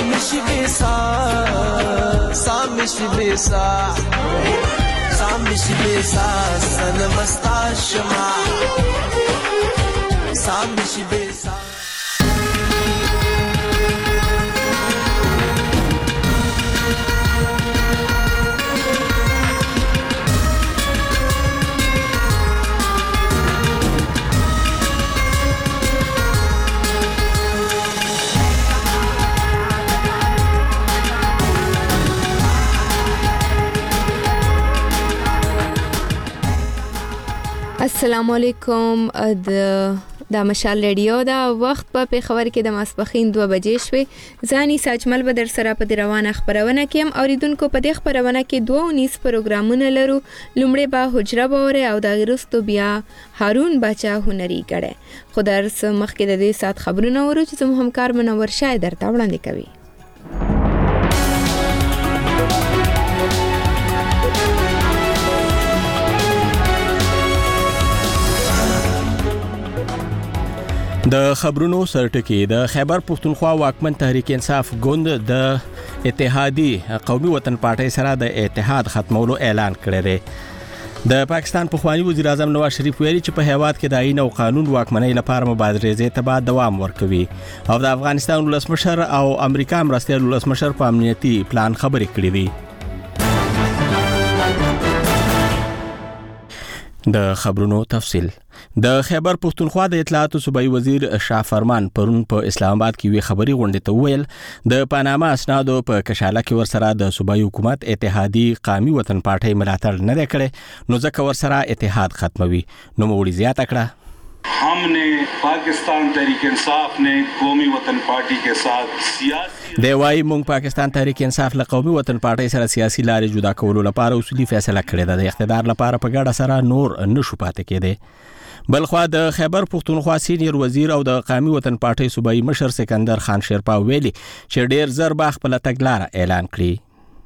سامش بیسا سامش بیسا سنمستا شما سامش بیسا السلام علیکم. د مشال ریډیو دا وخت په خبر کې د ماسپخین 2 بجې شوې. ځاني ساجمل به در سره په روانه خبرونه کې هم اوریدونکو په دې خبرونه کې 2 پروګرامونه لرو. لومړی به حجره باور او د غیرستو بیا هارون بچا هنري کړي. خو درس مخکې د دې سات خبرونه ورو چې زموږ همکار منور شای درته وړاندې کوي. د خبرونو سرټکی د خیبر پښتونخوا واکمن تحریک انصاف ګوند د اتحادی قومي وطن پارټي سره د اتحاد ختمولو اعلان کړی دی. د پاکستان پخوانی وزیر اعظم نواز شریف ویلي چې په هیواد کې د آئین او قانون واکمنۍ لپاره مبارزې ته به دوام ورکوي او د افغانستان ولسمشر او امریکا مرستیال ولسمشر په امنیتي پلان خبرې کړې دي. د خبرونو تفصیل. د خیبر پښتونخوا د اطلاعات صوبایي وزیر شاه فرمان پرون په اسلام آباد کې وی خبري غونډه ته ویل د پاناما اسنادو په کشاله کې ورسره د صوبایي حکومت اتحادی قومي وطن پارټي ملاتړ نه کړي نو ځکه ورسره اتحاد ختموي. نو موړي زیاته کړه हमने पाकिस्तान तहरीक इंसाफ ने कौमी वतन पार्टी के साथ सियासी دی وايي مونږ پاکستان تحریک انصاف له قومي وطن پارټي سره سیاسي لارې جدا کولو لپاره اصولي فیصله کړې ده. د اقتدار لپاره په ګډه سره نور نشو پاتې کېدی. بلخوا د خیبر پښتونخوا سینیئر وزیر او د قومي وطن پارټي صوبایي مشر سکندر خان شیرپا ویلي چې ډیر زر باغ په تګلارې اعلان کړی.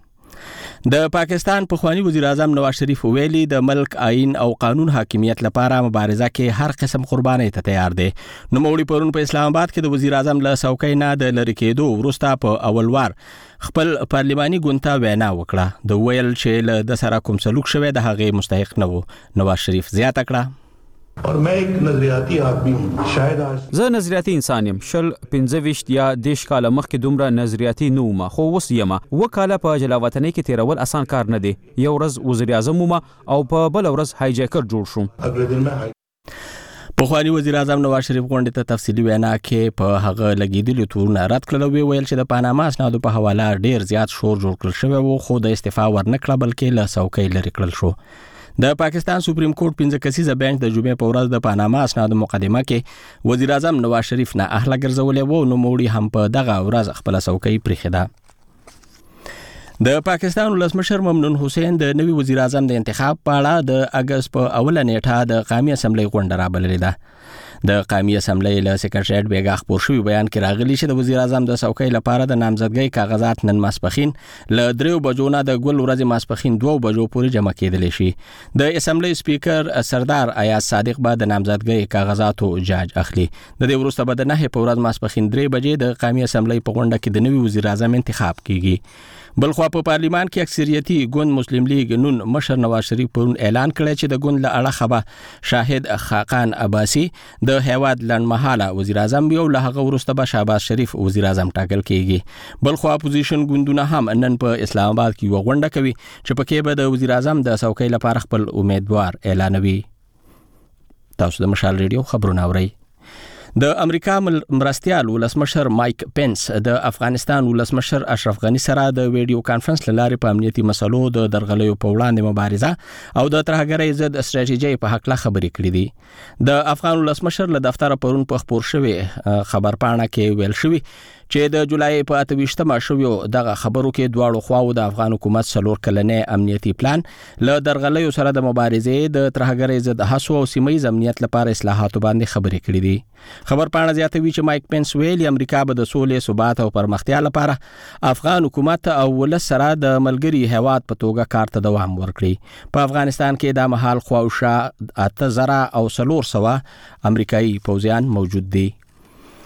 د پاکستان پخوانی وزیر اعظم نواز شریف ویلي د ملک آئین او قانون حاکمیت لپاره مبارزه کې هر قسم قرباني ته تیار دي. نو موړي پرون په اسلام آباد کې د وزیر اعظم له څوکۍ نه د لری کېدو وروسته په اول وار خپل پارلماني ګوند ته وینا وکړه. د ویل چې د سره کوم سلوک شوی د هغه مستحق نه وو. نواز شریف زیاته کړه और मैं एक नजरियाती आदमी हूँ. शायद आज زه نظریاتي انسان یم. 15 یا 10 کاله مخکې دومره نظریاتي نه وم خو اوس یم. وکاله په جلاوطنۍ کې تیرول اسان کار نه دی. یو ورځ وزیر اعظم وم او په بل ورځ هایجیکر جوړ شوم. अगले दिन मैं پخوانی وزیر اعظم نواز شریف غونډه ته تفصیلی وینا کې په هغه لګیدلو تورونه رد کړل. ویل چې د پاناما اسنادو په حواله ډیر زیات شور جوړ کړل شوی وو خو د استعفا ورنکړه بلکې له څوکۍ لري کړل شو. د پاکستان سپریم کورټ 15 کسیزه بنچ د جمعې په ورځ د پاناما اسنادو مقدمه کې وزیر اعظم نواز شریف نه اهله ګرځولې وو. نو موړي هم په دغه ورځ خپل څوکۍ پریخده. د پاکستان ولسمشر ممنون حسین د نوي وزیر اعظم د انتخاب په اړه د اگست په اوله نیټه د قومي اسمبلی غونډه رابللې ده. د قومي اسمبلی له سکرټریټ بیګا خبر شوی بیان کې راغلی چې د وزیر اعظم د څوکۍ لپاره د نامزدګۍ کاغذات نن ماسپخین له 3 بجو نه د ګل ورځې ماسپخین 2 بجو پورې جمع کېدل شي. د اسمبلی سپیکر سردار ایاز صادق به د نامزدګۍ کاغذاتو جاج اخلي. د دې وروسته به د 9 په ورځ ماسپخین 3 بجې د قومي اسمبلی په غونډه کې د نوي وزیر اعظم انتخاب کیږي. بلخوا په پارلیمان کې اکثریتي ګوند مسلم لیگ نون مشر نواز شریف پرون اعلان کړی چې د ګوند له اړخه به شاهد خاقان عباسی د هیواد لنډمهاله وزیر اعظم یو له هغه وروسته به شهباز شریف وزیر اعظم ټاکل کیږي. بلخوا اپوزیشن ګوندونه هم نن په اسلام آباد کې یو غونډه کوي چې پکې به د وزیر اعظم د څوکۍ لپاره خپل امیدوار اعلانوي. تاسو د مشال ریډیو خبرونه اورئ. د امریکا مرستیال ولسمشر مایک پنس د افغانستان ولسمشر اشرف غنی سره د ویډیو کانفرنس لارې په امنیتي مسلو د درغلیو په وړاندې مبارزه او د ترهګرۍ ضد استراتیژي په حق لا خبرې کړې دي. د افغان ولسمشر له دفتر پرون په خبر شوی خبرپاڼه کې ویل شوی چې د جولای په 28مه شویو دغه خبرو کې دواړو خواو د افغان حکومت 4 کلنې امنیتي پلان له درغلیو سره د مبارزې د ترهګرۍ ضد هڅو او سیمه‌یز امنیت لپاره اصلاحاتو باندې خبرې کړې دي. خبرپاڼه زیاتوي چې مایک پنس ویلي امریکا به د سولې ثبات او پرمختیا لپاره افغان حکومت او ولس سره د ملګری هیواد په توګه کار ته دوام ورکړي. په افغانستان کې د مهال خواوشا 8000 او 400 امریکایي پوځیان موجود دي.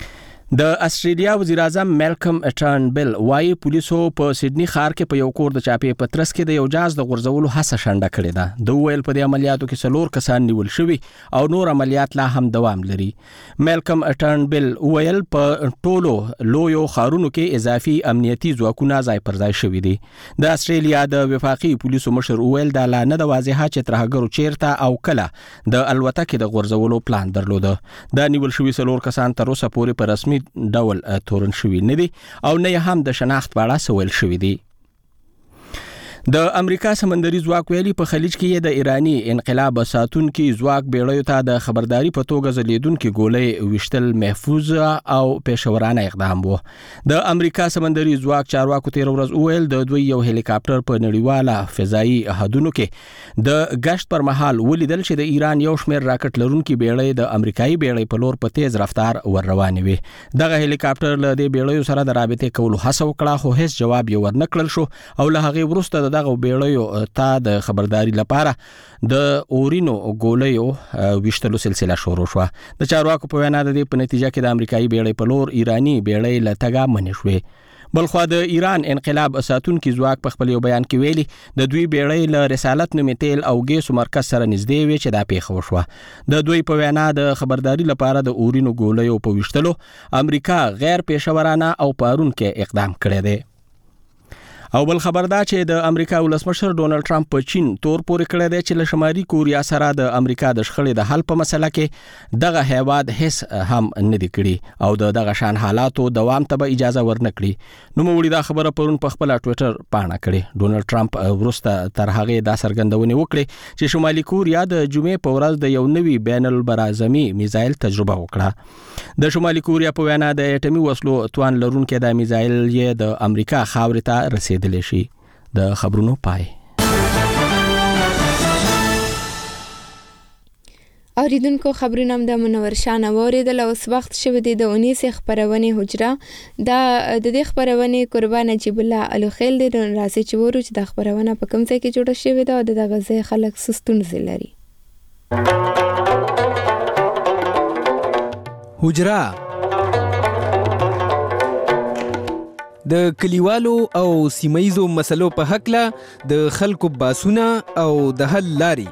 د استرالیا وزیر اعظم مالکم ټرنبل وايي پولیسو په سیدنی ښار کې په یو کور د چاپې پترس کې د یو جاز د غورځولو هڅه شنډه کړې ده. د ویل په دې عملیاتو کې 4 کسان نیول شوي او نور عملیات لا هم دوام لري. مالکم ټرنبل ویل په ټولو لویو ښارونو کې اضافي امنیتي ځواکونه ځای پر ځای شوي دي. د استرالیا د وفاقي پولیسو مشر ویل دا لا نه د واضحه چې ترهګرو چیرته او کله د الوتکې د غورځولو پلان درلوده. دا نیول شوي 4 کسان تر اوسه پورې په رسمي ډول تورن شوي نه دي او نه هم د شناخت په اړه سوال شوي دي. د امریکا سمندري ځواک ویلي په خلیج کې د ایرانی انقلاب ساتونکي ځواک بیړیو ته د خبرداري په توګه ځلیدونکي ګولۍ وشتل محفوظ او پېښورانه اقدام وو. د امریکا سمندري ځواک چارواکو تیر ورځ ویل د دوی یو هلیکاپټر په نړیواله فضایي حدودو کې د غشت پر مهال ولیدل چې د ایران یو شمېر راکټ لرونکي بیړۍ د امریکایي بیړۍ په لور په تیز رفتار ور روانې وي. دغه هلیکاپټر له دې بیړیو سره د رابطې کولو هڅه وکړه خو هیڅ جواب یې ورنکړل شو او له هغې وروسته دغه بیړیو ته د خبرداري لپاره د اورینو ګولیو وشتلو سلسله شروع شوه. د چارواکو په وینا د دې په نتیجه کې د امریکایي بیړۍ په لور ایرانی بیړۍ له تګه منې شوې. بلخوا د ایران انقلاب ساتونکي ځواک په خپل یو بیان کې ویلي د دوی بیړۍ له رسالت نومې تیل او ګیسو مرکز سره نږدې وي چې دا پیښه وشوه. د دوی په وینا د خبرداري لپاره د اورینو ګولیو په وشتلو امریکا غیر پېښورانه او پارون کې اقدام کړی دی. او بل خبر دا چې د امریکا ولسمشر ډونالد ټرمپ په چین تور پورې کړی دی چې له شمالي کوریا سره د امریکا د شخړې د حل په مسله کې دغه هیواد هیڅ هم نه دی کړی او دغه شان حالاتو دوام ته به اجازه ورنکړي. نو موږ دا خبره پرون په خپل ټوئیټر پاڼه کړې. ډونالد ټرمپ وروسته تر هغه دا څرګندونه وکړه چې شمالي کوریا د جمعې په ورځ د یو نوي بین البرازمي میزایل تجربه وکړه. د شمالي کوریا په وینا د اټومي وسلو توان لرونکي د میزایل یې د امریکا خاورې ته رسید دلشي. د خبرونو پای. اوریدونکو خبرونه هم د منور شاه اوریدل. اوس وخت شوی دی د 19 خبرونه حجره د دې خبرونه قربان نجیب الله الوخیل د راځي چې ورو چې د خبرونه په کوم ځای کې جوړه شوی دا د غزه خلک سستون زلري. حجره د کلیوالو او سیمایزو مسلو په حق له د خلکو باسونه او د حل لاري.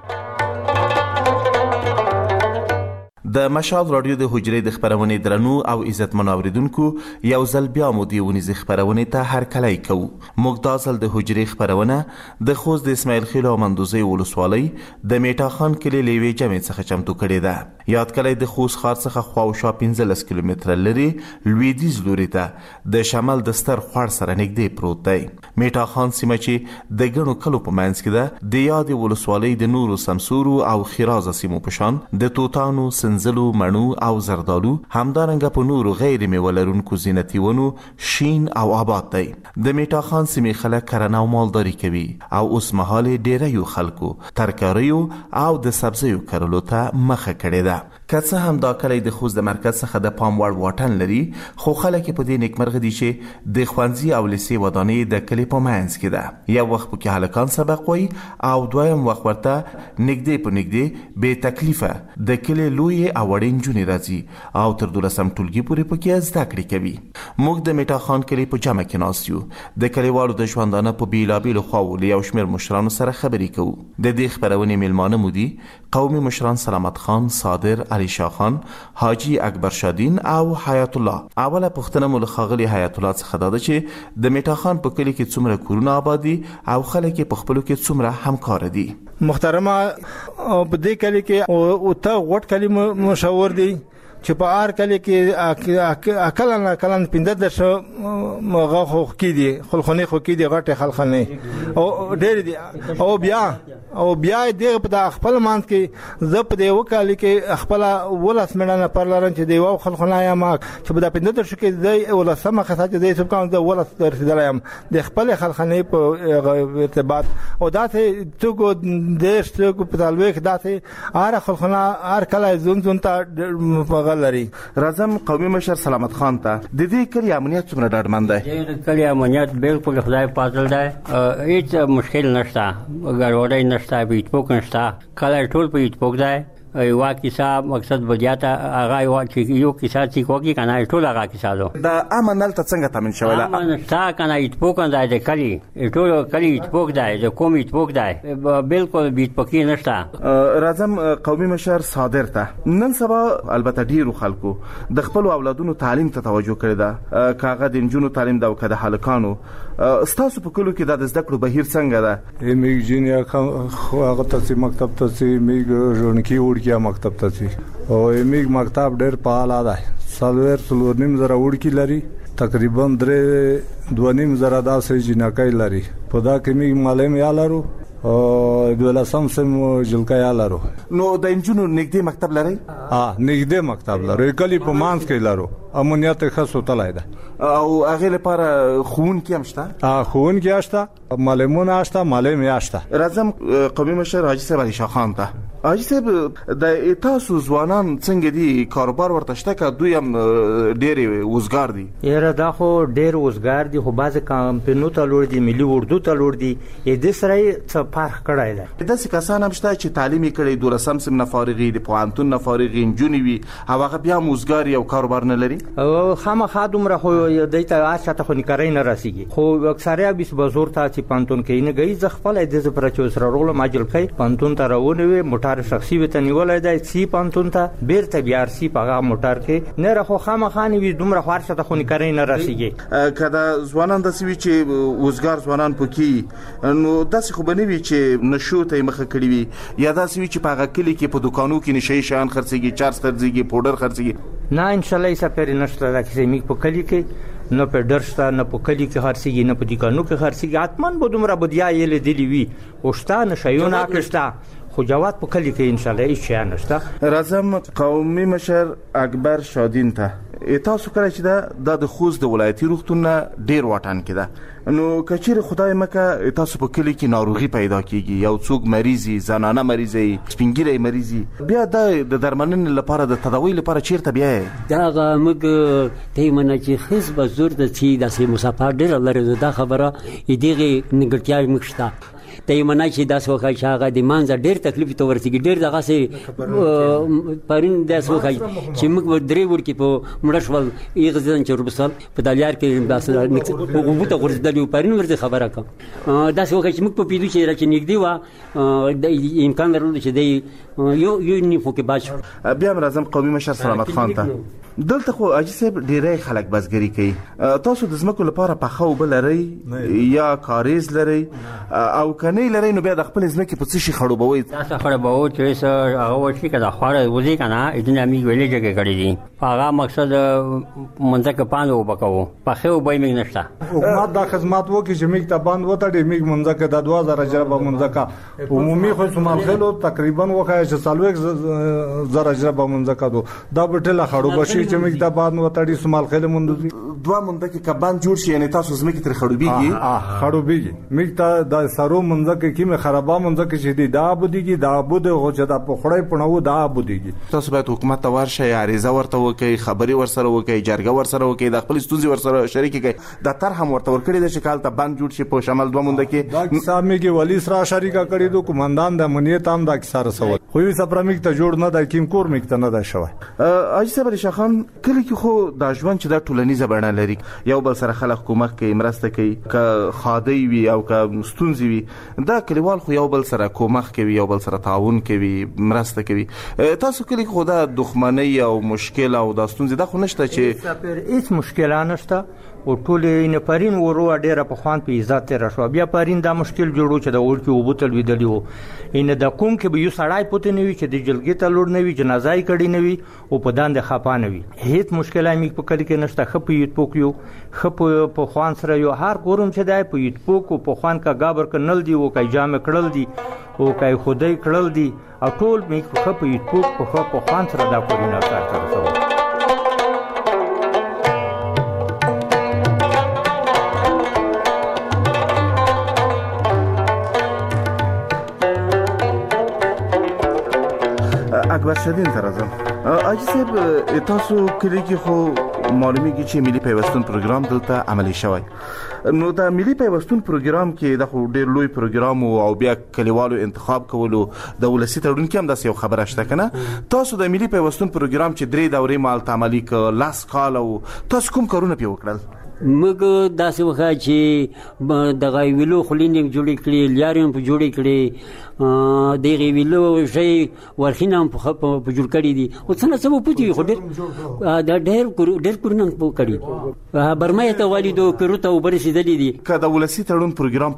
د مشال رادیو د حجرې د خبرونې درنو او عزتمن اوریدونکو یو ځل بیا مو دی ونیز خبرونې ته هر کلی کو. موږ دا ځل د حجرې خبرونه د خوست د اسماعیل خیل او مندوزي ولسوالۍ د میټا خان کلی لیوي جمع څخه چمتو کړی ده. یاد کلی د خوست ښار څخه خواوشا 15 کیلومتره لري لویدیځ لوري ته د شمال د ستر خوړ سره نږدې پروت دی. میټا خان سیمه چې د ګڼو کلو په منځ کې ده د یاد ولسوالۍ د نورو سمسورو او خیرازه سیمو په شان د توتانو سنځلو مڼو او زردالو همدارنګه په نورو غیر میوه لرونکو زینتي ونو شین او آباد دی. د میټا خان سیمې خلک کرنه او مالداري کوي او اوس مهال ډیریو خلکو ترکاریو او د سبزیو کرلو ته مخه کړې ده. که څه هم دا کلی د خوست د مرکز څخه د پام وړ واټن لري خو خلک په دې نیکمرغه دي چې د ښوونځي او لیسې ودانۍ د کلي په منځ کې ده. یو وخت پکې هلکان سبق وایي او دویم وخت ورته نږدې په نږدې بې تکلیفه د کلي لوی او وړې نجونې راځي او تر 12 ټولګي پورې پکې زده کړې کوي. موږ د میټا خان کلي په جمع کې ناست یو. د کلیوالو د ژوندانه په بیلابیلو خواو له یو شمېر مشرانو سره خبرې کوو. د دې خبرونې میلمانه مو دي قومي مشران سلامت خان، صادر، علي شاه خان، حاجی اکبر شادین او حیات الله. اوله پوښتنه مو له ښاغلي حیات الله څخه دا ده چې د میټا خان په کلي کې څومره کورونه آباد دي او خلک په خپلو کې څومره همکار دي. محترمه په دې کلي کې او ته غوټ کلي مشاور دي چې په هر کلی کې اکلن 15 مغه خو کې دي خلخونه خو کې دي غټه خلخونه او ډېر دي او بیا دغه په خپل مان کې زه په دې وکالي کې خپل ولس مړنه پر لرم چې دی و خلخونه یا ما چې په 15 شو کې دی ولس سم خاطر چې دی سب کوم د ولس رسیدلم د خپل خلخونه په ارتباط او داسې توګو د شتو په تلوي کې داسې هر خلخونه هر کله زون ته لري. راځم قومي مشر سلامت خان ته د دې کلی امنیت څومره ډاډمن دی؟ د کلی امنیت بالکل خدای فضل دی. هیڅ مشکل نشته، ګډوډي نشته، بیټپوک نشته، کله ټول په بیټپوک دی. یو کیسه مقصد بجاته هغه یو کیسه چې کوي کنه ټول هغه کیسه ده د امن نل ته څنګه تامین شوی ده امن تا کنه ایتپوک نه د کلی ټول کلی ایتپوک دی د کوم ایتپوک دی بالکل بیت پکې نشته راځم قومي مشر صادر ته نن سبا البته ډیرو خلکو د خپل اولادونو تعلیم ته توجه کړی ده کاغه د انجونو تعلیم دا وکړه هلکانو ستاسو په کلو کې د زده کړو بهیر څنګه ده میګ جینیا خو هغه ته مکتب ته میګ ژوندکی وړکیا مکتب ته او میګ مکتب ډېر فعال ده سالور نیم زره وړکی لري تقریبا 2.5 زره داسې جنکای لري په دا کې میګ معلم یا لرو او دولسم سم جلکای یا لرو نو د انجونو نږدې مکتب لري نږدې مکتب لرو کلی په مانس کې لرو امنیت خاصو تلای ده او هغه لپاره خون کې همشته خون کې آشته معلمون آشته معلم یاشته راځم قومي مشر حاجی صاحب علي شاه خان ته حاجی صاحب د تاسو ځوانان څنګه دي کاروبار ورته شته که دوی هم ډېر وزګار دي یاره دا خو ډېر وزګار دي خو بعضې کمپنیو ته لوړ دي ملي اردو ته لوړ دي دې سره یې څه فرق کړی دی داسې کسان هم شته چې تعلیم یې کړی 12 سم نه فارغي د پوهنتون نه فارغي نجونې وي او هغه بیا هم وزګار او کاروبار نه لري خامخا دومره خو دی ته چاته خو نکارۍ نه رسېږي خو اکثره بیس بزور ته چې پوهنتون کې نه گئی زه خپله دې پره چې سره رغلم اجلکی پوهنتون ته راونوي موټر شخصي وته نیولی دی سی پوهنتون ته بیرته بیا ارسي په هغه موټر کې نه خو خامخا نه وي دومره خو هر چاته خو نکارۍ نه رسېږي که د ځوانان داسې وي چې وزګار ځوانان پکې نو داسې خو به نه وي چې نشو ته یې مخه کړي وي یا داسې وي چې په هغه کلي کې په دوکانو کې نشهیي شیان خرڅېږي چارس خرڅېږي پوډر خرڅېږي نه انشاءالله ایسا پرې نشته دا کیسې میږ په کلي کې نه په ډر شته نه په کلي کې خرڅېږي نه په دوکانو کې خرڅېږي حتما به دومره بدیا یې لیدلي وي خو شته نشهیونه هکې شته خو جواد په کلي کې انشاءالله هېڅ شیان نشته راځم قومي مشر اکبر شادین ته تاسو کله چې دا د خوست د ولایتي روغتون نه ډېر واټن کې ده نو که چیرې خدای مکه تاسو په کلي کې ناروغي پیدا کیږي یو څوک مریضي زنانه مریضي سپینګیری مریضي بیا د درملنې لپاره د تداوی لپاره چیرته بیا دا موږ ته منه چې خص به زور د چې داسې مسافر ډېر لري دا خبره دغه نیګټیا مخشته ته منه چې داس وخت شاغه د مانزه ډېر تکلیف ته ورسېږي ډېر دغه سي پرین داس وخت چې موږ درې ور کې په مړشول یغزن چې ربسل په دالیار کې داس وګوته ورزدل پرین ورته خبره کوم داس وخت چې موږ په پیډو چې راځي نګدي وا د امکان درلود چې دی یو نیفو کې باج بیا راځم قومي مشر سلامت خان ته دلته خو اجي صاحب ډېرې خلک بزګري کوي تاسو د زمکو لپاره پخه اوبه لرئ یا کاریز لرئ او کني لرئ نو بیا د خپل ځمکې په څه شي خړوبوئ تاسو خړوبوئ چې هغه وشي که د خوړه وځي که نه دنیا موږ ویلې جګې کړي دي هغه مقصد منځکه پاند اوبه کوو پخې اوبه یې موږ نشته حکومت دا خدمات وکړي چې موږ ته باند وتړي موږ منځکه د 2000 جربه منځکه عمومي خو سمال خلو تقریبا وکړي چې 4000 جربه منځکه دو دا بټله خړوبه شي چې موږ د باند وتړي سمال خلو مندوزي دوه منځکه کبان جوړ شي یعنی تاسو زمکه تر خړوبېږي خړوبېږي موږ ته د سرو منځکه کې مې خرابه منځکه چې دی دا بودیږي دا بود خو چې دا په خړای پڼو دا بودیږي تاسو باید حکومت ته ورشئ عریضه ورته وکړئ خبري ورسره وکړئ جرګه ورسره وکړئ د خپل ستونزې ورسره شریک کړئ دا تر هم ورته ورکړي د شکال ته بند جوړ شي په شمال دوه منځکه دا کیسه مې کې ولی سره شریکه کړی دو کمانډان د امنیت هم دا کیسه رسول خو یې سپرمیک ته جوړ نه د کیم کور میک ته نه دا شوی اجي صاحب علي شاه خان کله کې خو دا ژوند چې د ټولنیزه بڼه لري یو بل سره خلک کومک کوي مرسته کوي که خادي وي او که ستونزې وي دا کلیوال خو یو بل سره کومک کوي یو بل سره تعاون کوي مرسته کوي تاسو کله خو دا دښمنۍ او مشکل او دا ستونزې دا خو نشته چې هیڅ مشکل نشته او ټول نه پرین ورو ډیره په خوان په عزت تر شو بیا پرین دا مشکل جوړو چې د اور کې وبوتل ویدلی وو ان د کوم کې به یو سړای پته نه وي چې د جلګې ته لور نه وي جنازای کړي نه وي او په داند خپانه وي هیڅ مشکل امي په کلی کې نشته خپ یوت پوکیو خپ په خوان سره یو هر کورم چې دای په یوت پوکو په خوان کا گابر کنل دی او کای جام کړل دی او کای خدای کړل دی او ټول می خپ یوت پوک په خوان سره دا کورونه کار کوي اکبر شدین ته راځم اجي صاحب تاسو کلی کې خو معلومیږي چې ملي پیوستون پروګرام دلته عملي شوی نو دا ملي پیوستون پروګرام کې د ډېر لوی پروګرام او بیا کلیوالو انتخاب کولو د ولسی تړون کې هم داسې یو خبره شته کنه. تاسو د ملي پیوستون پروګرام چې 3 دورې مال تعملي ک لاس کال او تاسو کوم کارونه پی وکړل؟ موږ داسې وخت چې دغه ویلو خلینې جوړې کړې، لیارې په جوړې کړې، دغه ویلو شی ورخینه په جوړ کړی دي او څنګه څه پوتې خو ډېر کورونه په کړی برمایه ته والدو کروته وبرسېدلې دي. که د ولسی تړون پروګرام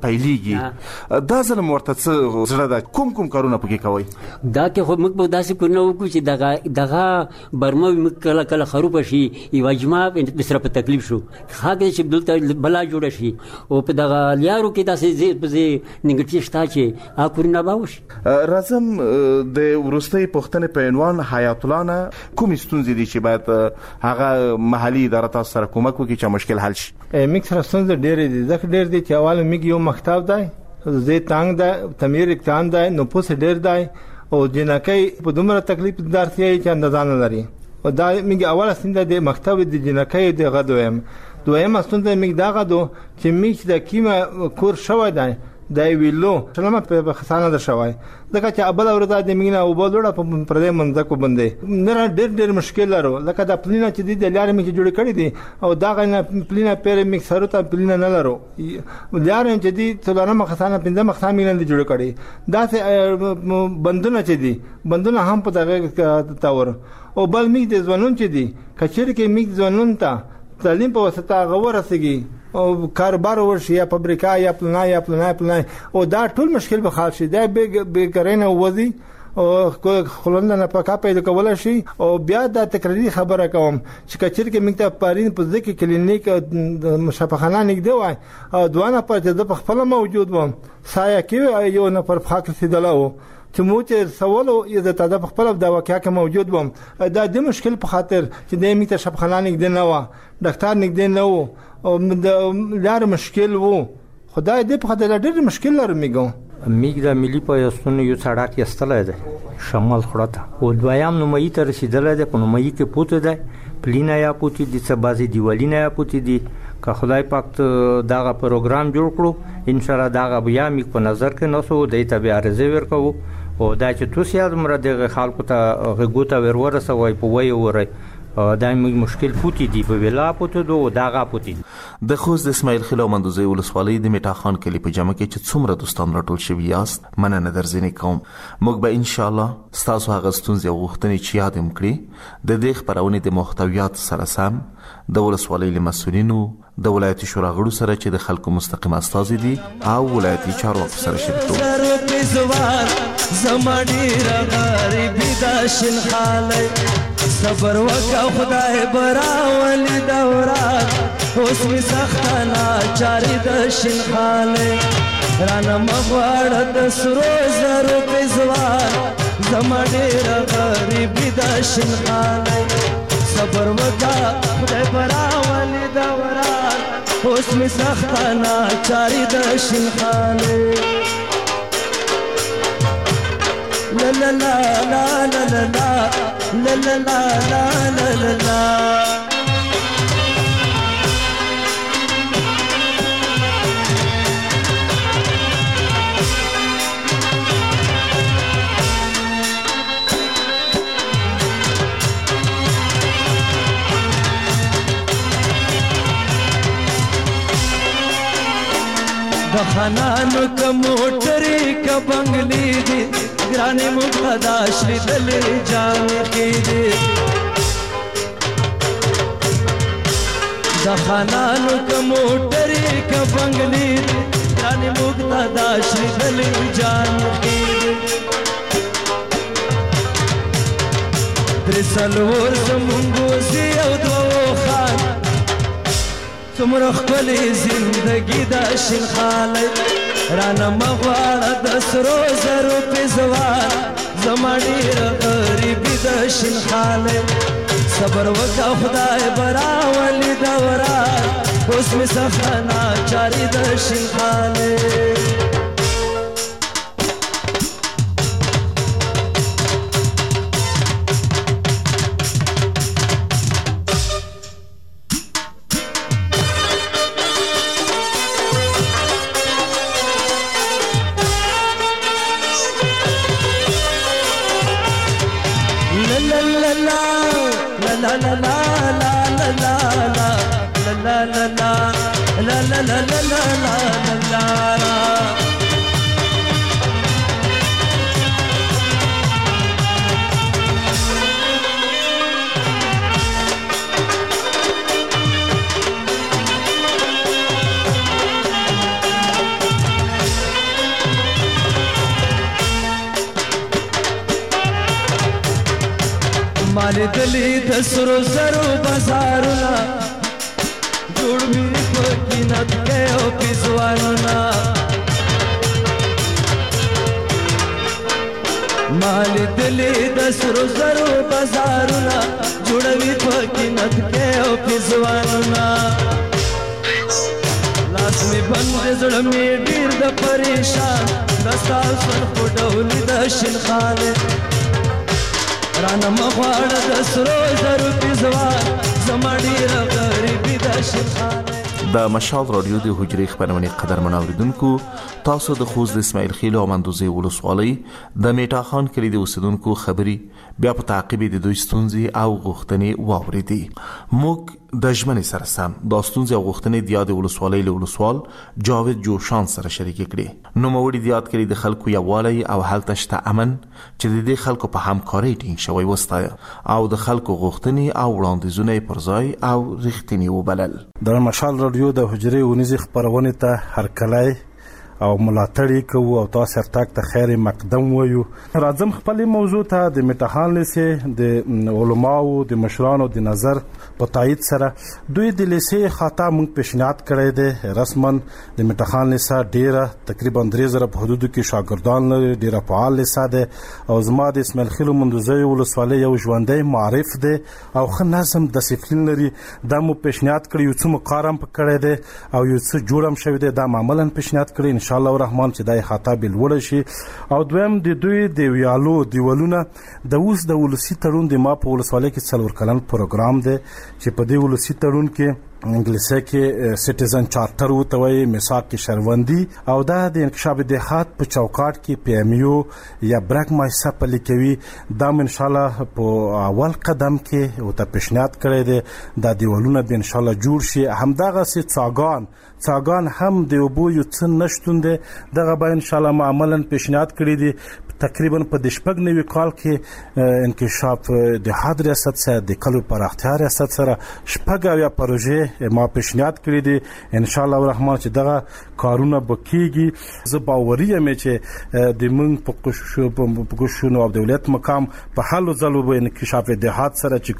پیلېږي دا ځل ورته څه زړه ده کوم کارونه پکې کوي؟ دا کې خو موږ به داسې کورونه وکړو چې دغه برمه موږ کله خروپه شي یوه جمعه سره په تکلیف شو هغه چې دلته بلا جوړه شي او په دغه لیارو کې داسې نیګټیو شته چې هغه کورونه به وشي. راځم د وروستۍ پوښتنې په عنوان حیات الله نه کومې ستونزې دي چې باید هغه محلي اداره تاسو سره کومک وکړي چې مشکل حل شي؟ موږ سره ستونزې ډېرې دي، ځکه ډېر دي چې اول موږ یو مکتب دی زی تانګ دی تعمیر اقتان دی نفوس ډېر دی او جنکۍ په دومره تکلیف دارتیا چې اندازه نه لري او دا موږ اوله ستونزه د مکتب د جنکۍ د غدویم. دویمه ستونزه موږ دا غدو چې موږ د کیمه کور شوی دی د ویلو سلامه په خسانه ده شوی ځکه چې ابل ورته د مینا او بلوړه په پردې منځکو باندې نه ډېر مشکل لرو لکه د پلینا چې د لارې مې جوړ کړی دي او دا غنه پلینا پیر میک سره ته پلینا نه لرو لارې چې دي څلورمه خسانه پنځمه خسانه مینا جوړ کړی دا سه بندونه چې دي بندونه هم په دغه تاور او بل میک د ځوانون چې دي کچېر کې میک ځوانون ته تعلیم په واسطه غوړه سګي او کاروبار ورشي یا فابریکا یا پلان او دا ټول مشکل به حل شي دا به کرینه وځي او خلوند نه پکا پیدا کول شي او بیا دا تکراری خبره کوم چې کچیر کې موږ ته پارین په ځکه کلینیک مشافخانه نګدي وای او دوانه پر چې په خپل موجود وم سایه کې یو نه پر فاکر سیدلاو چې موږ سوالو یزه تا د خپل د واقعیا کې موجود وم دا د مشکل په خاطر چې د میته شفخانه نګدي نه و ډاکټر نګدي نه و او د لار مشکل وو خدای دې په خاطر ډېر مشکل لرم میګ د ملي پیوستون یو سړک یستلای دی شمال خړته او دویم نومای ته رسیدلای دی په نومای کې پوت دی پلینا یا پوت دي څه بازي دیوالینا یا پوت دي که خدای پاک داغه پروګرام جوړ کړو ان شاء الله داغه بیا میګ په نظر کې نسو د ته بیا رضا ورکو او دا چې تاسو یاد مرده خلکو ته غوته ورسوي په وای وره دا مشکل پوتی دی په ویلا پوتو دو داغه پوتی. د خوست د اسماعیل خیل او مندوزی ولسوالۍ د میټا خان کلی په جمع کې چې څومره دوستان راټول شوي یاست مننه درځنې کوم. موږ به ان شاء الله تاسو هغه ستونزې او غوښتنې چې یاد کړی د دې خبرونه د محتویات سره سم د ولسوالۍ مسؤلینو د ولایتي شورا غړو سره چې د خلکو مستقیم استازي دي او ولایتي چارواکو سره شریکو. زمانی را غریبی داشن خالی صبر وکا خدای براولی دورات حسن سختنا چاری داشن خالی رانا مغوارد سرو زرو پیزوار زمانی را غریبی داشن خالی صبر وکا خدای براولی دورات حسن سختنا چاری داشن خالی La la la la la la la la la la la la la. دخانانو کا موٹری کا بنگلی دی گرانے مقتدا شری دلی جان کی دی دخانانو کا موٹری کا بنگلی دی گرانے مقتدا شری دلی جان کی دی درسلور زمونگو سی او دو خان تمر خپل زندگی دا شین خاله رانا مغواړه د سرو زرو په زوال زمانی غریبی د شین خاله صبر وکا خدای براولی دوران اوس می سخنا چاری د شین خاله. لا لا لا لا لا لا لا. مالی دلی د سرو زرو بازارونه جوړ می په قیمت کې او پیزوانونه مالی دلی د سرو زرو بازارونه جوړ می په قیمت کې او پیزوانونه لاس می بند زړه می ډیر د پریشان دستا سر پټولې د شنخانه رانا مغواړه د سرو زرو پیزوان زما ډیره غریبي د شنخانه. د مشال رادیو د حجرې خبرونه قدرمن اوریدونکو تاسو د خوست د اسماعیل خیل او مندوزي ولسوالۍ د میټا خان کلی د اوسیدونکو خبري بیا په تعقیب د دوی ستونزې او غوښتنې واوریدي. موږ د ژمنې سره سم د ستونزې او غوښتنې د یاد ولسوالۍ له ولسوال جاوید جوشان سره شریک کړي. نو موړي د یاد کړي د خلکو یووالی او هلته شته امن چې د دې خلکو په همکارۍ ټینګ شوی وستایه او د خلکو غوښتنې او وړاندیزونه پر ځای او رښتینی وبلل. د مشال رادیو د حجرې ونیزي خبرونه ته هرکلی او ملاتړی کوو او تاسو ارتاک ته خیر مقدم وایو. راځم خپل موضوع ته د میټخان لیسې د علماو د مشرانو د نظر په تایید سره دوی د لیسې خاطا موږ پیشنهاد کړی دی. رسما د میټخان لیسه ډیره تقریبا 3000 په حدودو کې شاګردان لري، ډیره فعال لیسه ده او زما د اسماعیل خیل مندوزي ولسوالۍ یو ژوندۍ معرف ده او ښه نظم ډسپلین لري. دا مو پیشنهاد کړی، یو څه مقارم کړی دی او یو څه جوړم شوی دی. دا معمولا پیشنهاد کړی ان شاء الله الرحمن چې دای خطا بل وړ شي. او دویم د دوی د ویالو دیولونه د اوس د ولسی تړون د ما په ولسوالۍ کې 4 کلن پروګرام دی چې په دې ولسی تړون کې انګلیسي کې سټیزن چارټر وتوي، میثاق کې شروندي او دا د انکشاف دهات په چوکاټ کې پی ام یو یا برک مایسا پلي کوي. دا ان شاء الله په اول قدم کې او ته پیشنهاد کړی دی دا دیولونه به ان شاء الله جوړ شي. همدغه سي څاګان هم د وبو یو څه نشټون دي دغه به ان شاء الله معمولا پیشنهاد کړی دي. تقریبا په د شپږ نوي کال کې انکشاف د حد ریاست سره د کلو پر اختیار ریاست سره شپږ یا پروژه ما پیشنهاد کړی دي. ان شاء الله الرحمن چې دغه کارونه بکیږي. زه باوري یم چې د موږ په کوششونو او دولت مقام په حالو ځلو به انکشاف د حد سره چې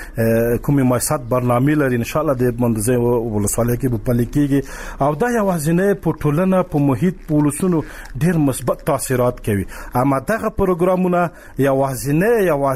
کومه مؤسسات برنامه لري ان شاء الله د مندوزي ولسوالۍ کې په پلي کېږي او دا یوازینه په ټولنه په محیط پولیسونو ډیر مثبت تاثیرات کوي. اما دغه پروګرامونه یوازینه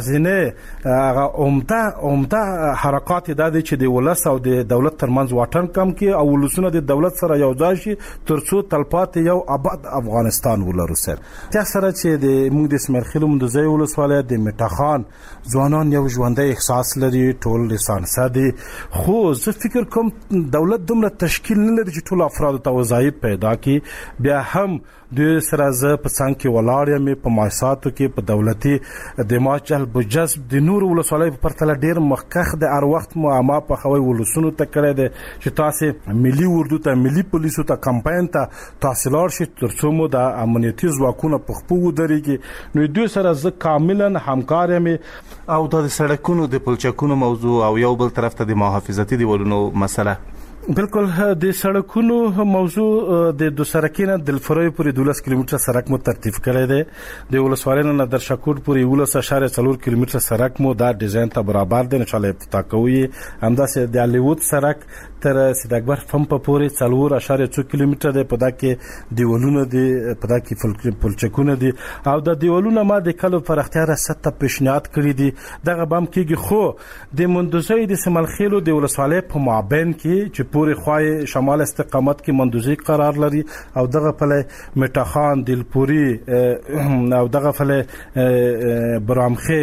عمده حرکات د چې د ولس او د دولت ترمنځ واټن کم کې او ولسونه د دولت سره یو ځای شي ترڅو تلپات یو آباد افغانستان ولرو. سره چې د موږ د اسماعیل خیل مندوزي ولسوالۍ د میټخان ځوانان یو ژوندۍ احساس لري، ټول لسان ساده، خو زه فکر کوم دولت دومره تشکیل نه لري چې ټول افراد ته وظایف پیدا کړي. بیا هم د سره ز په څنګ کې ولاړ یم په مؤسساتو کې په دولتي د ماچل بجذب د نور ولسوالۍ په پرتله ډیر مخکخ د هر وخت ما په خوي ولسونو ته کړی دی چې تاسو ملي اردو ته ملي پولیسو ته کمپاین ته تحصیلار شي ترڅو مو د امنیتي ځواکونو په خپو ودرېږي. نو دوی سره ز کاملا همکار یم. او د سړکونو د پلچکونو موضوع او یو بل طرف ته د محافظتي دیوالونو مسله بالکل د سړکونو موضوع د سړکینه د الفروی پورې 12 کیلومتره سړک مو ترتیب کړی دی. د ولسوالۍ نه در شکور پورې 12.4 کیلومتره سړک مو دا ډیزاین ته برابر دی. ان شاء الله افتتاح کوي. همداسې د الیوود سړک تر سید اکبر فمپ پورې 4.2 کیلومتره دی. په دا کې دیوالونه دي، په دا کې پلچکونه دي او د دیوالونه ما د کلو پر اختیار ست پیشنهاد کړی دي. دغه بم کېږي خو د مندوزي د اسماعیل خیل د ولسوالۍ په مابین کې چې پورې خوای شمال استقامت کې مندوزي قرار لري او دغه فل میټخان دلپوري او دغه فل برامخیل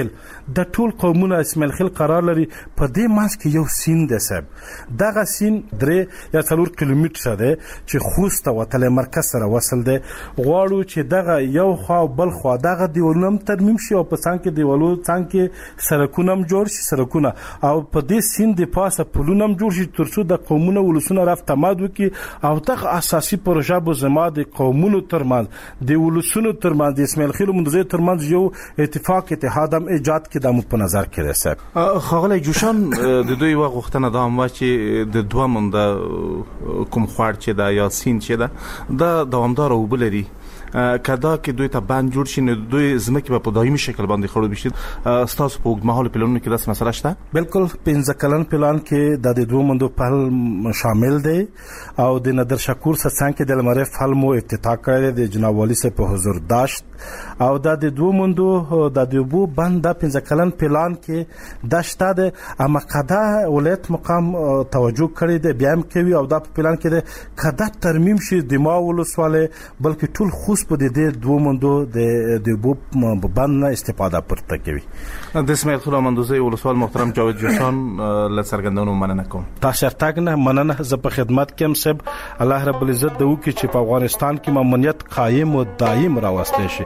د ټول قومونه اسماعیل خیل قرار لري. په دې منځ کې یو سیند دی صاحب، دغه سیند 3 یا 4 کیلومتره دی چې خوست ته وتلی مرکز سره وصل دی. غواړو چې دغه یو خوا بل خوا دغه دیوالونه هم ترمیم شي او په څنګ کې دیوالو څنګ کې سړکونه هم جوړ شي سړکونه، او په دې سیند د پاسه پلونه هم جوړ شي تر څو د قومونو ولسونه رفت اعتماد وکړي. او دغه اساسي پروژه به زما د قومونو ترمنځ د ولسونو ترمنځ د اسماعیل خیل مندوزي ترمنځ یو اتفاق اتحاد هم ایجاد کړي. دا مو په نظر کې ده صاحب. ښاغلی جوشان، د دوی یوه غوښتنه دا هم وه چې د دوه منده کوم خوړ چې ده یا سیند چې ده دا دوامداره اوبه لري، کدا کې دوی ته بند جوړ شي نو دوی ځمکې به په دایمي شکل باندې خړوب شي. ستاسو په اوږدمهاله پلانونو کې داسې مسله شته؟ بالکل 15 کلن پلان کې د دوه مندو پل شامل دی او د نادر شکور څنګه کې د لمره فل مو افتتاح کړی د جناب والی صاحب په حضور داشت، او د دوه مندو د دوبو بند د 15 کلن پلان کې داشته د امقدا ولایت مقام توجه کړی دی، بیا هم کوي او د پلان کې د کدا ترمیم شي د ما ولسواله بلکې ټول خوست په دې دوه مندو د دوبو بند نه استفاده پرته کوي. د اسماعیل خیل مندوزي ولسوال محترم جاوید جوشان له څرګندونو مننه کوم. تاسو تاګ نه مننه، زه په خدمت کې هم سب الله رب العزت د وکي چې په افغانستان کې امنیت قائم او دائم راوستل شي.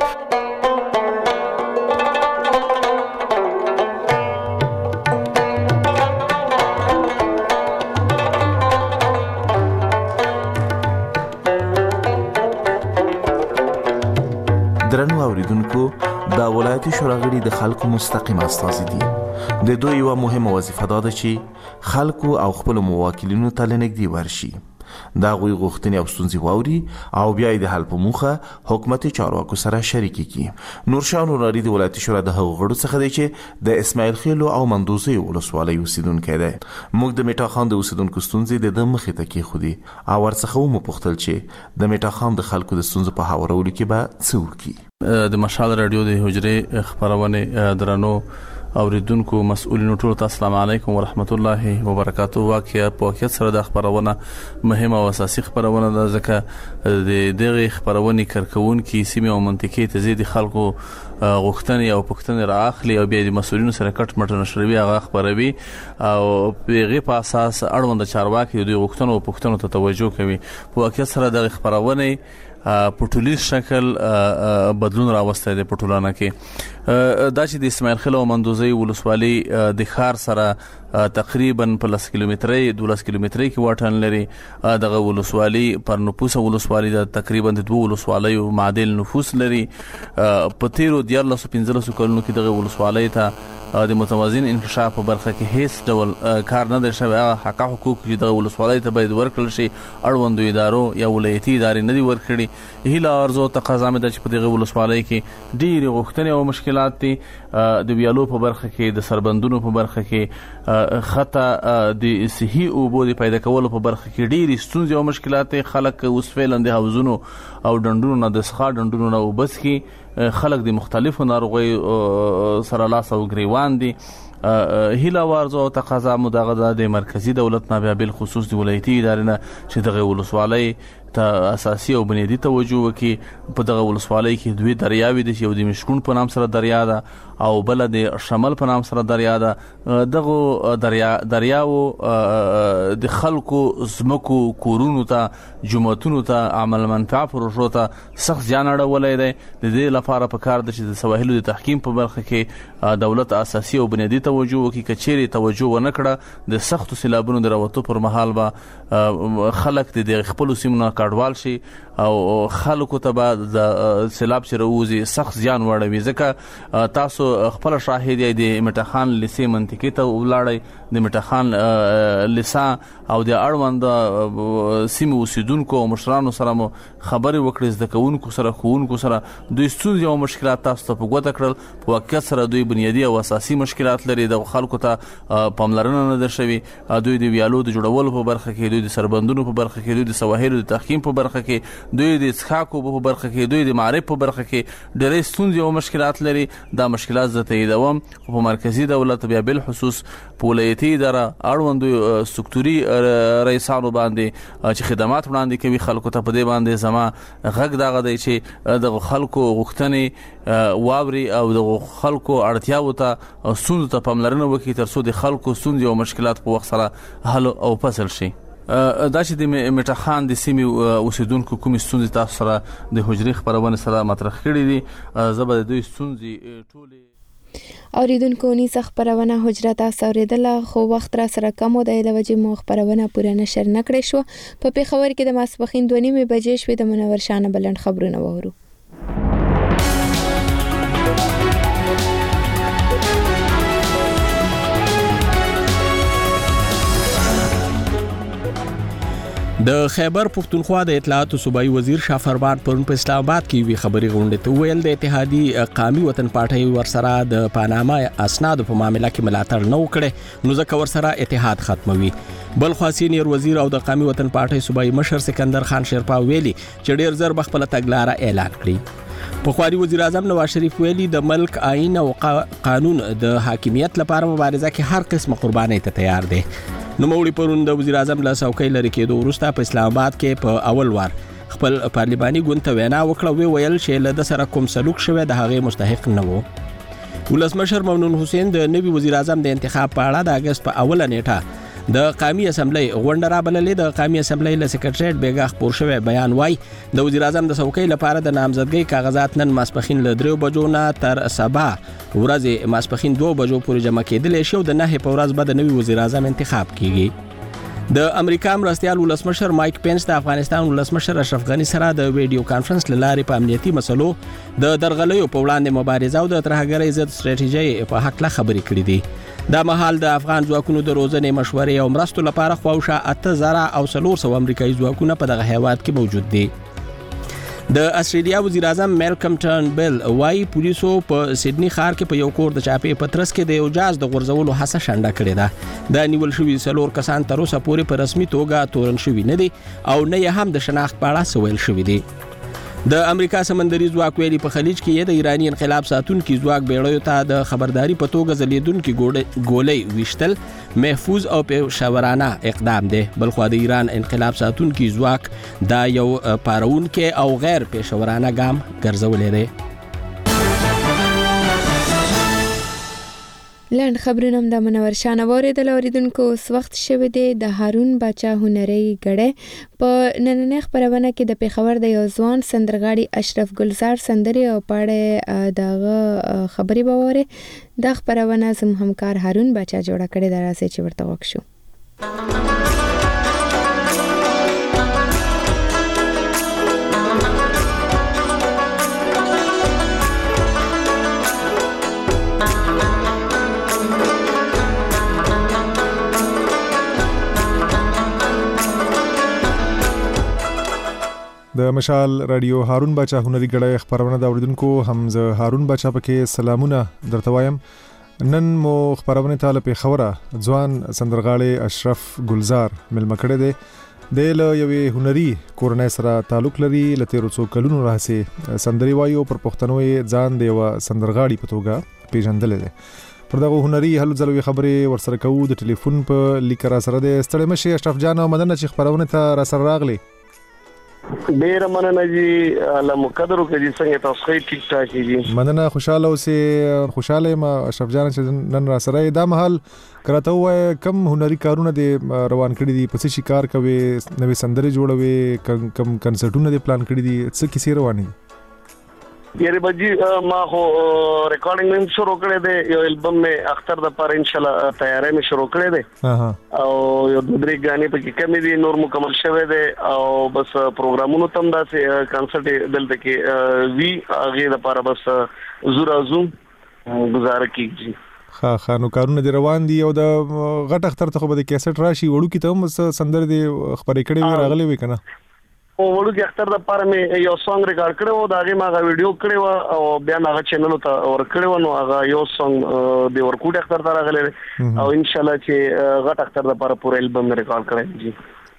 درنو اوریدونکو، د ولایتي شورا غړي د خلکو مستقیم استازي دي. د دوی یوه مهمه وظیفه دا ده چې خلکو او خپل موکلینو ته لنږدې ورشي، دا غوي غوښتنې او ستونزې واوري او بیا د حل په موخه حکومتي چارواکو سره شریک کړي. نورشاه نوراري د ولایتي شورا د هغو غړو څخه دی چې د اسماعیل خیل او مندوزي ولسوالۍ اوسیدونکی دی. موږ د میټا خان د اوسیدونکو ستونزې د مخې ته کېښودې او ورڅخه ومو پوښتل چې د میټا خان د خلکو د ستونزو په هوارولو کې به څه وکړي. د مشال رادیو د حجرې خبرونه درنو اوریدونکو مسؤلینو ټول ته السلام علیکم ورحمت الله وبرکاتہ. واقعیا په واقعیت سره د خبرونه مهمه او اساسي خبرونه ده، ځکه د دغه خبرونه کارکون کې سیمه او منطقې ته زیات خلکو غوښتنې او پوښتنې رااخلي او بیا د مسؤلینو سره کټ مټ نشروي هغه خبروي او پیغه په اساس اړوند چارواکي د غوښتنو او پوښتنو ته توجه کوي. په واقعیت سره د خبرونه په ټولیز شکل بدلون راوسته دی په ټولنه کې. دا چې د اسماعیل خیل او مندوزي ولسوالۍ د ښار سره تقریبا په 10 کیلومترۍ 12 کیلومترۍ کې واټن لري. دغه ولسوالۍ پر نفوس ولسوالۍ د تقریبا د 2 ولسوالیو معادل نفوس لري. په تیرو 15 کلونو کې دغه ولسوالۍ ته د متوازن انکشاف په برخه کې هیڅ ډول کار نه دی شوی. هغه حق حقوق چې دغه ولسوالۍ ته باید ورکړل شي اړوندو ادارو یا ولایتي ادارې نه دي ورکړي. هیله ارزو تقاضا مې ده چې په دغه ولسوالۍ کې ډېرې غوښتنې او مشکلات دي. د ویالو په برخه کې، د سربندونو په برخه کې، خطا د صحي اوبو د پیدا کولو په برخه کې ډېرې ستونزې او مشکلات دي. خلک اوس فعلا د حوضونو او ډنډونو نه د څښاک ډنډونو نه وبس کې خلک د مختلفو ناروغیو سره لاس او ګریوان دي. هیله وارزو او تقاضا مو دغه د مرکزی دولت نه بیا بل خصوص د ولایتي ادارې نه چې دغه ولسوالۍ ته اساسي او بنیادی توجه وکړي. په دغه ولسوالۍ کې دوی دریاوې دي، یو د مشکون په نام سره دریا ده او بل د شمال په نام سره دریا ده. دغه دریاو د خلکو زمکو کورونو ته، جمعتونو ته، عمل منفعه پروژو ته سخت ځان اړولای دی. د دې لپاره په کار ده چې د سواحلو د تحکیم په برخه کې دولت اساسي او بنیادی توجه وکړي. کچېرې توجه ونه کړه د سختو سیلابونو د راوتو پر مهال به خلک د خپل سیمونو کډوال شي او خلکو ته به د سیلاب چې راوځي سخت زیان وړوي. ځکه تاسو خپل شاهد یې د میټا خان لیسې منطقې ته ولاړئ. د میټا خان لیسا او د اړوند سیمو اوسیدونکو او مشرانو سره مو خبرې وکړې، زده کوونکو سره، ښوونکو سره. دوی ستونزې او مشکلات تاسو ته په ګوته کړل. په واقعیت سره دوی بنیادي او اساسي مشکلات لري. د خلکو ته پاملرنه نه ده شوې. دوی د ویالو د جوړولو په برخه کې، دوی د سربندونو په برخه کې، دوی د سواحلو د تحقیق تعقیم په برخه کې، دوی د څښاکو په برخه کې، دوی د معرف په برخه کې ډېرې ستونزې او مشکلات لري. دا مشکلات زه تاییدوم، خو په مرکزی دولت بیا بالخصوص په ولایتي اداره اړوندو سکتوري رئیسانو باندې چې خدمات وړاندې کوي خلکو ته، په دې باندې زما غږ دغه دی چې د خلکو غوښتنې واوري او د خلکو اړتیاو ته ستونزو ته پاملرنه وکړي تر څو د خلکو ستونزې او مشکلات په وخت سره حل او فصل شي. دا چې د میټا خان د سیمې اوسیدونکو کومې ستونزې تاسو سره د حجرې خبرونه سره مطرح کړي دي، زه به د دوی ستونزې ټولې اوریدونکو نیسه خبرونه حجره تاسو اوریدله، خو وخت را سره کم و د وجې مو خبرونه پوره نشر نکړې شو. په پیښور کې د ماسپښین 2:30 بجې شوې. د منور شانه بلند خبرونه وورو. د خیبر پختونخوا د اطلاعات صوبایي وزیر شاه فرمان پرون په اسلام آباد کې وی خبري غونډه ته ویل د اتحادی قومي وطن پارټي ورسره د پاناما اسناد په معاملې کې ملاتړ نه وکړي، نو ځکه ورسره اتحاد ختموي. بل خو سینیر وزیر او د قومي وطن پارټي صوبایي مشر سکندر خان شیرپا ویلي چې ډیر زر بخپل تګلارې اعلان کړي. په خواري وزیر اعظم نواز شریف ویلي د ملک آئین او قانون د حاکمیت لپاره مبارزه کې هر قسم قرباني ته تیار دی. نو مولي پرون د وزیر اعظم له څوکۍ لري کېدو وروسته په اسلام آباد کې په اول وار خپل پارلماني ګوند ته وینا وکړه، ویل چې له سره کوم سلوک شوی د هغه مستحق نه وو. ولسمشر ممنون حسین د نوي وزیر اعظم د انتخاب په اړه د اگست په اوله نیټه د قومي اسمبلی غونډه رابللې. د قومي اسمبلی له سکرټریټ بیګا خبر شوی بیان وای د وزیر اعظم د څوکۍ لپاره د نامزدګۍ کاغذات نن ماسپښین له 3 بجو نه تر سبا ورځې ماسپښین 2 بجو پورې جمع کېدل شي او د 9 په ورځ به د نوي وزیر اعظم انتخاب کیږي. د امریکا مرستیال ولسمشر مایک پینس د افغانستان ولسمشر اشرف غنی سره د ویډیو کانفرنس لارې په امنیتي مسلو د درغلیو په وړاندې مبارزه او د ترهګرۍ ضد ستراتیژي په حق لا خبرې کړې دي. دا مهال د افغان ځواکونو د روزنې مشورې او مرستو لپاره خواوشا 8000 او 400 امریکایي ځواکونه په دغه هیواد کې موجود دي. د استرالیا وزیر اعظم مالکم ټرنبل وايي پولیسو په سیدنی ښار کې په یو کور د چاپې پترس کې د یو جاز د غورځولو هڅه شنډه کړې ده. د نیول شوي 4 کسان تر اوسه پورې په رسمي توګه تورن شوي نه دي او نه یې هم د شناخت په اړه څه ویل شوي دي. د امریکا سمندري ځواک ویلي په خلیج کې د ایرانی انقلاب ساتونکو ځواک بیړیو ته د خبرداري په توګه ځلیدونکو ګولۍ وشتل محفوظ او پیشورانه اقدام دی. بلخو د ایران انقلاب ساتونکو ځواک دا یو پارونکو او غیر پیشورانه ګام ګرځولې دی. لاند خبرونه هم د منور شانه واردل اوریدونکو اوس وخت شوی دی د هارون باچا هنري غړې په نننۍ خبرونه کې د پیښور د یو ځوان سندرغاړي اشرف ګلزار سندري او پاړې دغه خبري باوره د خبرونه زم همکار هارون باچا جوړه کړې دراسه چې ورته وښو. د مشال رادیو هارون باچا هنري غړې خبرونه د اوریدونکو حمزه هارون باچا پکې سلامونه درته وایم. نن مو خبرونه ته په خوره ځوان سندرغاړي اشرف ګلزار ملمه کړی دی. د یوې هنري کورنۍ سره تعلق لري، لته څو کلونو راځي سندري وایو پر پښتنوي ځان دی و سندرغاړي په توګه پیژندل دي. پر دغه هنري هلو ځلوي خبرې ورسره کوو د ټلیفون په لیک را سره د ستړي مشي اشرف جان او مدنه چې خبرونه ته را سره راغلي. ډیر مننه جی الله مقدرو کې څنګه تاسو ښه ټیک ټاک کیږي. مننه خوشاله اوسې. خوشاله ما اشرف جان چې نن را سره د مهال کراته وای کم هنري کارونه دي روان کړی دي، پسې شکار کوي، نوې سندري جوړوي، کم کنسرټونه دي پلان کړی دي، څه کیسې روانې دي؟ یاره بجی ما خو ریکارډینګ هم شروع کړی دی، یو البم مې اختر د پر ان شاء الله تیاری مې شروع کړی دی او یو درې غانې پکې کمی دي، نور مکمل شوی دی او بس پروګرامونو تم داسې کنسرټ دلته کې وی هغه د پر بس زورا زوم گزاره کیږي. خانو کارونه دی روان دي او د غټ اختر ته خو به د کیسټ راشي وړو کې ته هم سندر دی خبرې کړې راغلي وي کنه. او وړو کې اختر د پاره مې یو سانګ ریکارډ کړو، دا هغه ما ویډیو کړو او بیا هغه چینل ته ور کړو، نو هغه یو سانګ د ورکوټ اختر ته راغلی او ان شاء الله چې غټ اختر د پاره پوره البم ریکارډ کړی جی.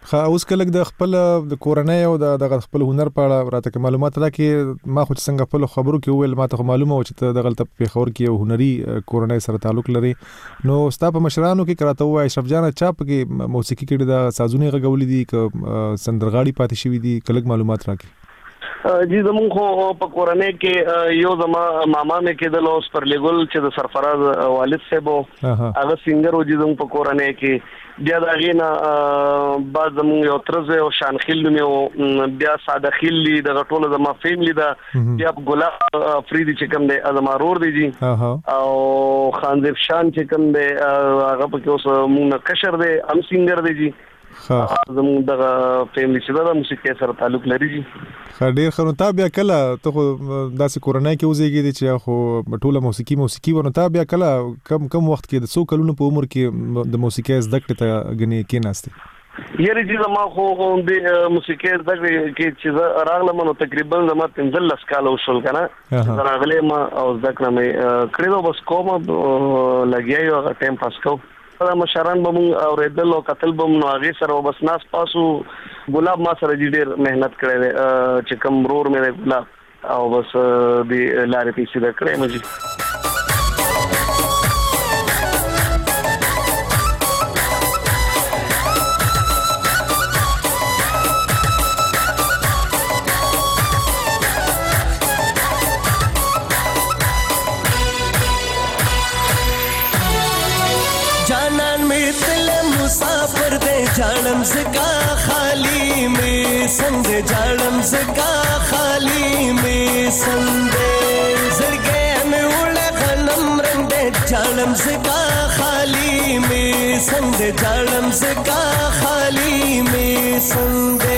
خا اوس کله د خپل د کورنۍ او د خپل هنر په اړه راته معلومات راکې. ما خو څنګه خپل خبرو کې ویل ما ته معلومه و چې ته د غلطه په خور کې هنري کورنۍ سره تعلق لري. نو ستا په مشرانو کې کراته وای اشرف جان چا په کې موسیقي کې د سازونه غولې دي ک سندرغاړي پاتې شوی دي کله معلومات راکې. جی زمون خو په کورنۍ کې یو زما ماما مې کېدل اوس پر لګول چې د سرفراز والد صاحب هغه سنگر و جی زمون په کورنۍ کې بیا دا غینا بعد زمون یو ترزه او شانخیل مې بیا ساده خیلی د غټوله زما فیملی دا بیا ګلاب افریدي چې کوم دی زما رور دی جی او خانزیب شان چې کوم دی هغه په کې اوس مونږ کشر دی ام سنگر دی جی زمون د فیملی چې د موسیقي سره تعلق لري جی. ډیر خنو تا بیا کله ته خو داسې کورنۍ کې وزېږې چې خو ټوله موسیقي ونه تا بیا کله کم وخت کې د 100 کلونو په عمر کې د موسیقي زده کړې ته غني کې نهسته یاري چې ما خو د موسیقي زده کړې کې چې راغلم نو تقریبا زما 15 کال وشول کنه راغله ما او زده کړم کړو بس کوم لګیاو هغه ټایم پاس کو دا مشران به مونږ اورېدل او قتل به مونږ هغه سره بس ناس پاسو ګلاب ما سره ډېر مهنت کړې چې کوم رور مې ګلاب او بس د لارې پیسې د کړې مې मुसाफिर दे जालम सका खाली में संग जालम सका खाली में संगे जड़गे में उड़ा खनम रंग दे जालम सका खाली में संग जालम सका खाली में संगे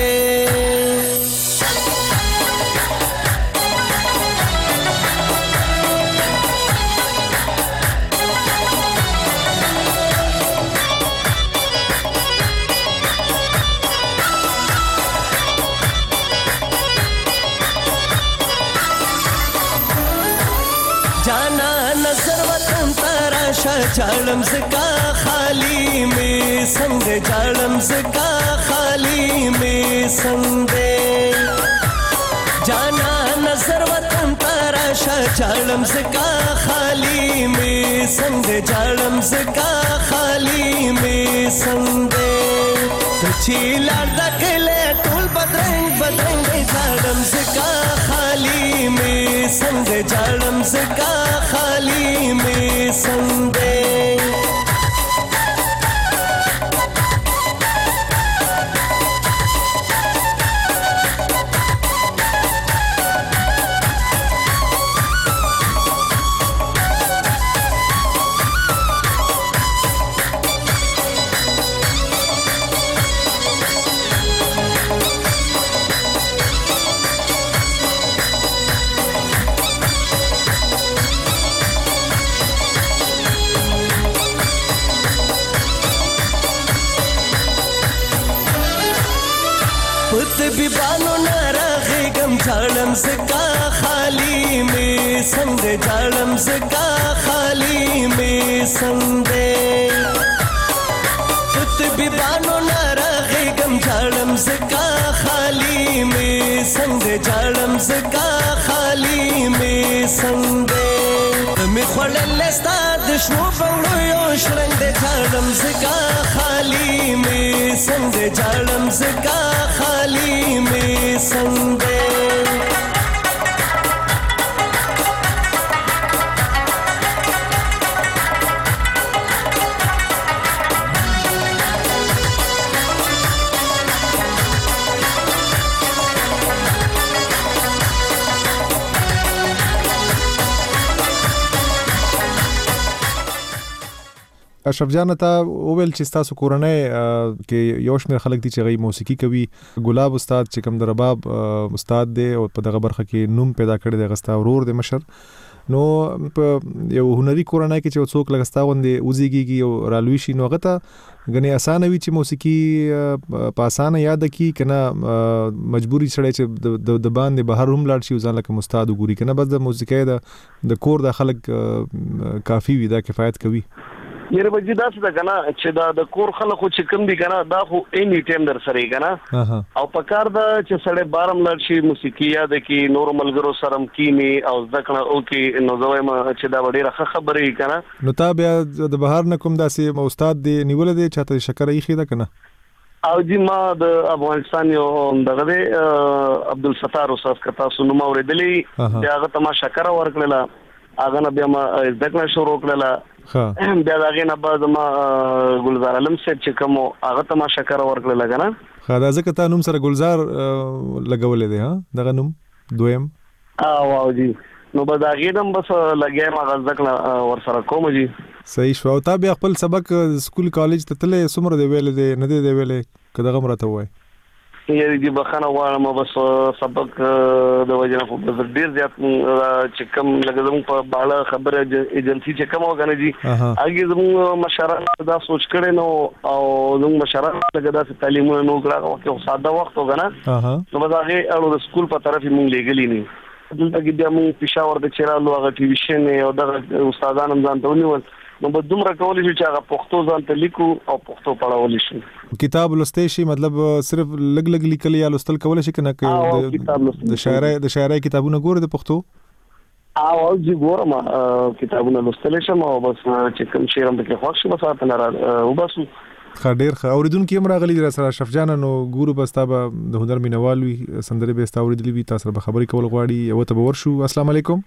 जालम सका खाली में संग जालम सका खाली में संगे जाना नजर वतन तराशा जालम सका खाली में संग जालम सका खाली में संगे चीला दखले टूल बदरंग जालम सका खाली में संग जालम सका खाली में संगे बिबानो नारागे गम जालम सका खाली में संग जालम सका खाली में संगे बिबानो नारागे गम जालम सका खाली में संग जालम सका खाली में संगे में खलल स्ताद शनो बंगलो यो शरंग जालम सका खाली में संग जालम सका खाली में संगे اشرف جان ته وویل چې تاسو کورنۍ کې یو شمېر خلک دي چې غي موسیقي کوي. ګلاب استاد چې کوم د رباب استاد دی او په دغه برخه کې نوم پیدا کړی دی غستا ورور دی مشر. نو په یو هنري کورنۍ کې چې څوک لګستا غوندې وزيږي او رالوي شي نو غته غني اسانه وي چې موسیقي په اسانه یاد کی کنه مجبوری سره چې د باندې بهر هم لاړ شي ځان لکه استاد وګوري کنه بس د موسیقي د کور د خلک کافي وي دا کفایت کوي. یره بجی دا څه ده کنه چې دا د کور خلکو چې کم دي کنه دا خو اني ټایم در سره کنه او پکار دا چې سړی بارم لړ شي موسیقي یاد کی نور ملګرو سره کینی او ځکه او کې نو زویم چې دا ډیره خبرې کنه نو تا بیا د بهر نه کوم داسې استاد دی نیول دی چاته شکر یې خېدا کنه او جی ما د افغانستان یو دغه عبدالستار استاد کتا سنما اوریدلې هغه ته ما شکر ورکړل هغه نه بیا ما ځکه شروع کړل بیا داغه نه بعد ما ګلزار علم صاحب چې کوم هغه ته ما شکر ورکړل کنه دا ځکه ته نوم سره ګلزار لګولې دی ها دغه نوم دویم واو جی نو به داغه دم بس لګیا ما ځکه ور سره کوم جی صحیح شو او تا بیا خپل سبق سکول کالج ته تلې سمره دی ویلې دی نه دی ویلې کداغه مرته وای یی دی بخنه واړم بس سبق د وجنه په ډیر زیات چې کم لګزم په بالا خبره ایجنسی چې کم وګنه جی اګه زمو مشره دا سوچ کړي نو او زمو مشره لګدا تعلیم نو کړه او ساده وخت وګنه نو بازارې اړو د سکول په طرف مونږ لګلی نه دلته کې بیا مونږ پېښور د چیرالو هغه ټي وي شن او د استادانو ځان ته ونیول نو به دومره کولی شو چې هغه پښتو ځان ته لیکو او پښتو پڑھاولی شي کتاب لوستې شي مطلب صرف لګ لیکل یا لوستل کول شي کنه د شاعرۍ کتابونه ګوره د پښتو او جی ګورم کتابونه لوستل شم او بس چې کوم شعر هم کې خوښ شي بس اته نه وباسو خډیر اوریدونکو هم راغلي در سره اشرف جان نو ګورو بس تابه د هنر مینوالوي سندره به استوریدلی وي تاسو به خبرې کول غواړي او ته ورشو السلام علیکم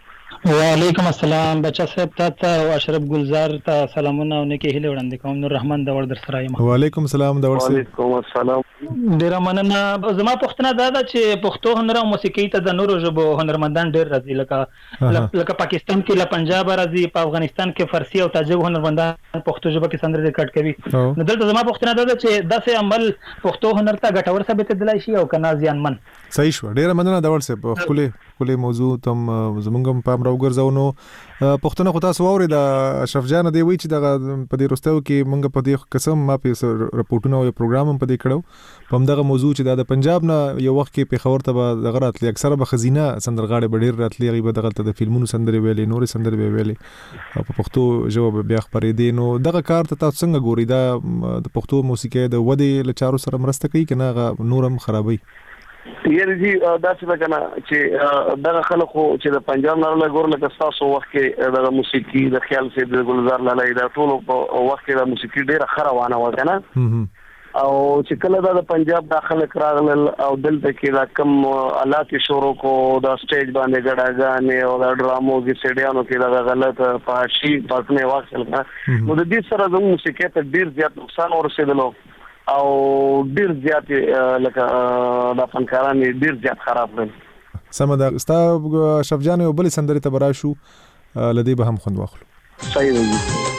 وعلیکم السلام بچا صاحب ته او اشرف گلزار ته سلامونه او نیکی هیله وړاندې کوم نور رحمان د ور در سره یم وعلیکم السلام د ور سره وعلیکم السلام ډیر مننه زما پښتنه دا چې پښتو هنر او موسیقي ته د نورو ژبو هنرمندان ډیر راځي لکه پاکستان کې له پنجاب راځي په افغانستان کې فارسی او تاجک هنرمندان پښتو ژبه کې سندرې ریکارډ کوي نو دلته زما پښتنه دا چې داسې عمل پښتو هنر ته ګټور ثابت دلای شي او کنه زیانمن صحیح شو ډیر مننه د ور سره خپل موضوع تم زمونږ په امر وګرځاونو پښتنه خو تاسو اوري د اشرف جان دی وی چې د په دې رستو کې مونږ په دې قسم ما په رپورټونو او پروګرام په دې کړو په دغه موضوع چې د پنجاب نه یو وخت کې په خبر ته د غراتلی اکثره به خزینه سندرغاړي ډیر راتلی غي به دغه د فلمونو سندري ویلې نور سندري ویلې په پښتو جواب بیا خبرې دي نو دغه کار ته تاسو څنګه ګوري دا د پښتو موسیقي د ودې لچارو سره مرسته کوي کنه نورم خرابوي یره جی دا څه کنه چې دغه خلکو چې د پنجاب نه لګور لکه تاسو وخت کې د موسیقي د خیال سي د ګلزار لاله دا ټول وخت کې د موسیقي ډیره خروانه و کنه او چې کله د پنجاب داخله راغلل او دلته کې دا کم آلات شروع کو دا سټیج باندې غړاګانې او دا ډرامو کې سټډیانو کې دا غلط فحاشي پټنه واخل نو د دې سره د موسیقي ته ډیر زیات نقصان ورسېدلو او ډیر زیات لکه د فنکاران ډیر زیات خراب کړل سمدا ستا شفجان او بل سندري ته براشو لدی به هم خوند واخلو صحیح دی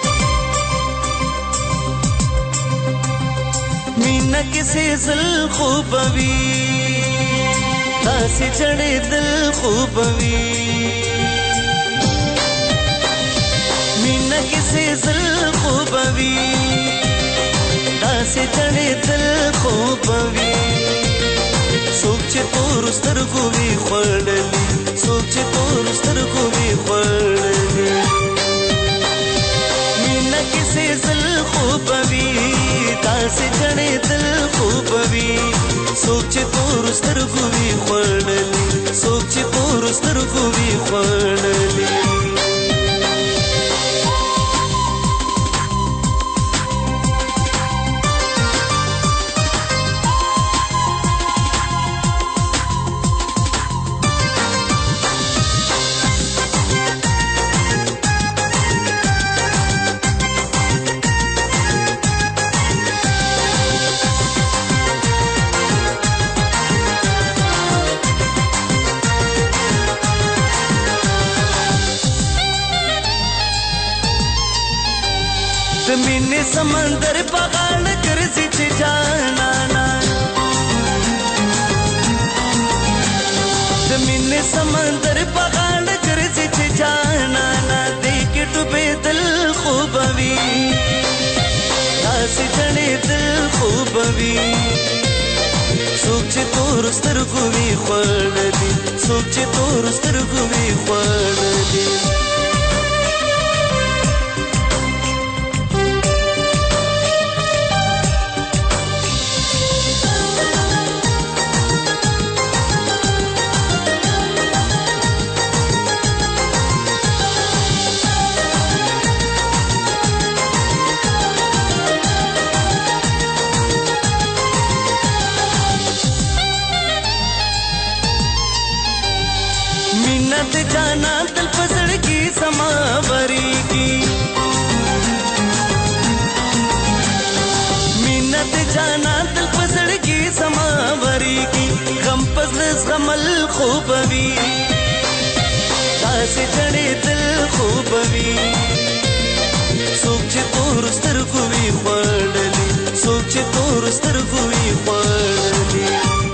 مینا کسی زل خوبوي تاسې چړې دل خوبوي مینا کسی زل خوبوي تاسې چړې دل خوبوي څوک چې تور سترګو وي خړلې څوک چې تور سترګو وي خړلې مینا کسی زل خوبوي تاسې چړې دل خوبوي څوک چې تور سترګو وي خړلې څوک چې تور سترګو وي خړلې مینه سمندر پغاړ ګرځي چې جانا نا د مینه سمندر پغاړ ګرځي چې جانا نا دې کې ډوبې دل خوبوي تاسې چړې دل خوبوي څوک چې تور سترګو وي خړلې څوک چې تور سترګو وي خړلې मिन्नत जाना दिल पसड़ की समावरी की मिन्नत जाना दिल पसड़ की समावरी की गम पसलस गमल खूबवी तासे चढ़े दिल खूबवी सोच तोर स्तरगुवी पड़ली सोच तोर स्तरगुवी पड़ली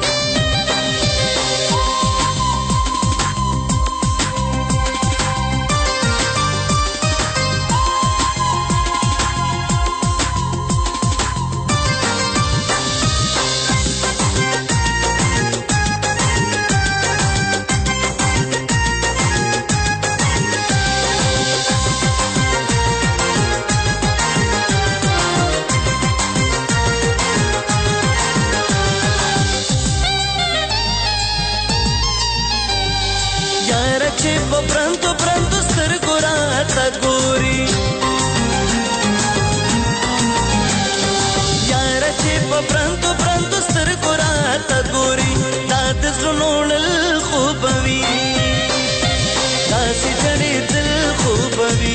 pronto pronto stergurata gori yara chepa pronto pronto stergurata gori dad sunul khubavi dasi jane dil khubavi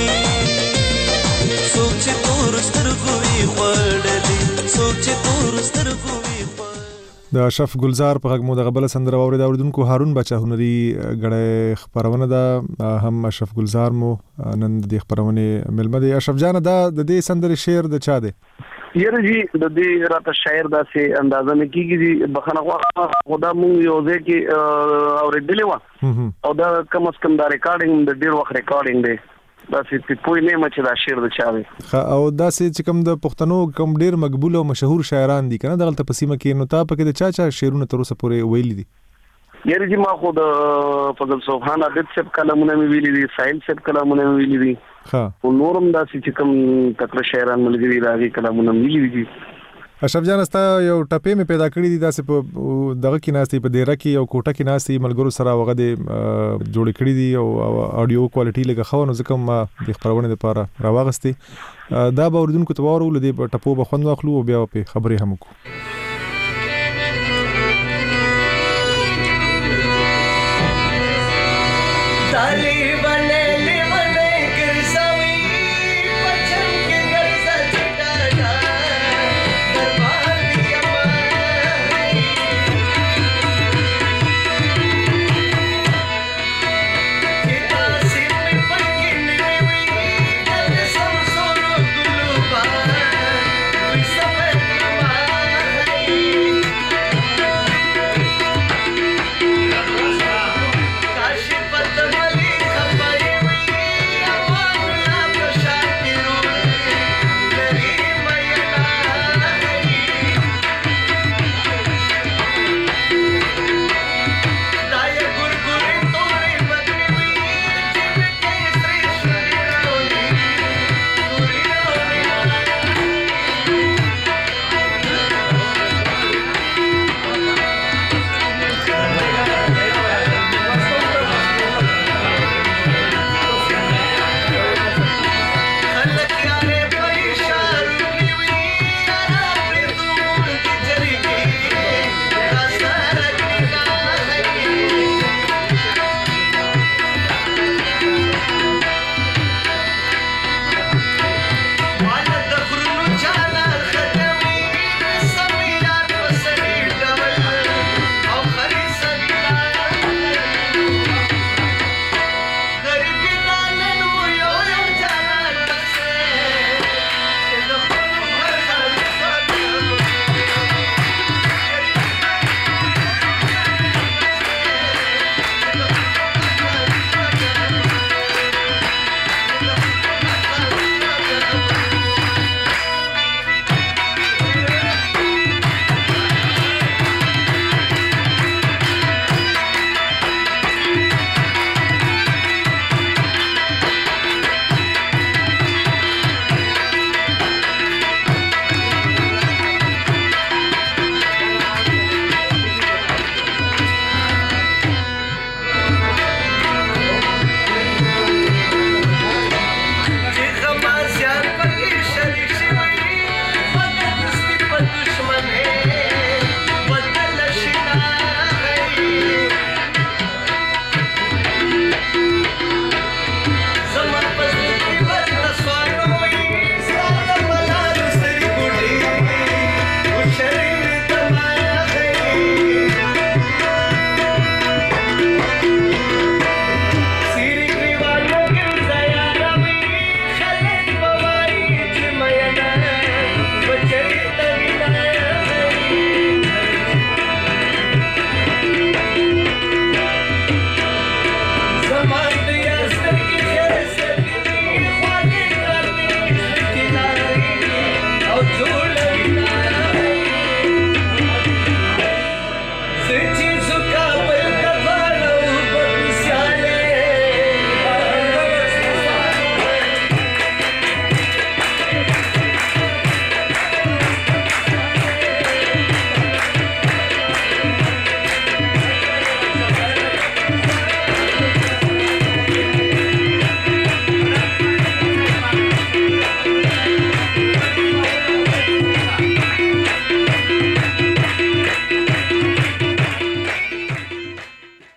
soch tur sterguvi khwadli soch tur sterguvi د اشرف ګلزار په غږ مو د غبل سندره اورید اوریدونکو هارون بچا هنري غړې خبرونه ده هم اشرف ګلزار مو نن د خبرونه ملمه دي اشرف جان دا د دې سندره شعر د چا دی یره جی د دې راته شاعر داسې اندازه نه کیږي بخنه خدا مونږ یو ځکه اوریدلې و او دا کم از کم دا ریکارډینګ د ډیر وخت ریکارډینګ دی دا چې په نه مچ دا شعر د چا دی او دا چې کوم د پښتنو کوم ډیر مقبول او مشهور شاعران دي کنه دغه تپسیمه کې نو تا پکې د چا شعرونه تر اوسه پورې ویلي دي یاره جی ما خو د فضل سبحان عبد سب کلامونه ویلي دي ساحل سب کلامونه ویلي دي او نورم دا چې کوم تکړه شاعران ملګری راغلي کلامونه ویلي دي اشرف جان استا یو ټپې مې پیدا کړې دي داسې په دغه کې ناستي په ډیره کې یو کوټه کې ناستي ملګرو سره وغه دي جوړ کړې دي او اډیو کوالټي لګه خو نو ځکه ما د خبرونه لپاره راوغستي دا به اوریدونکو ته ورول دي ټپو به خوند واخلو او بیا په خبرې هم کو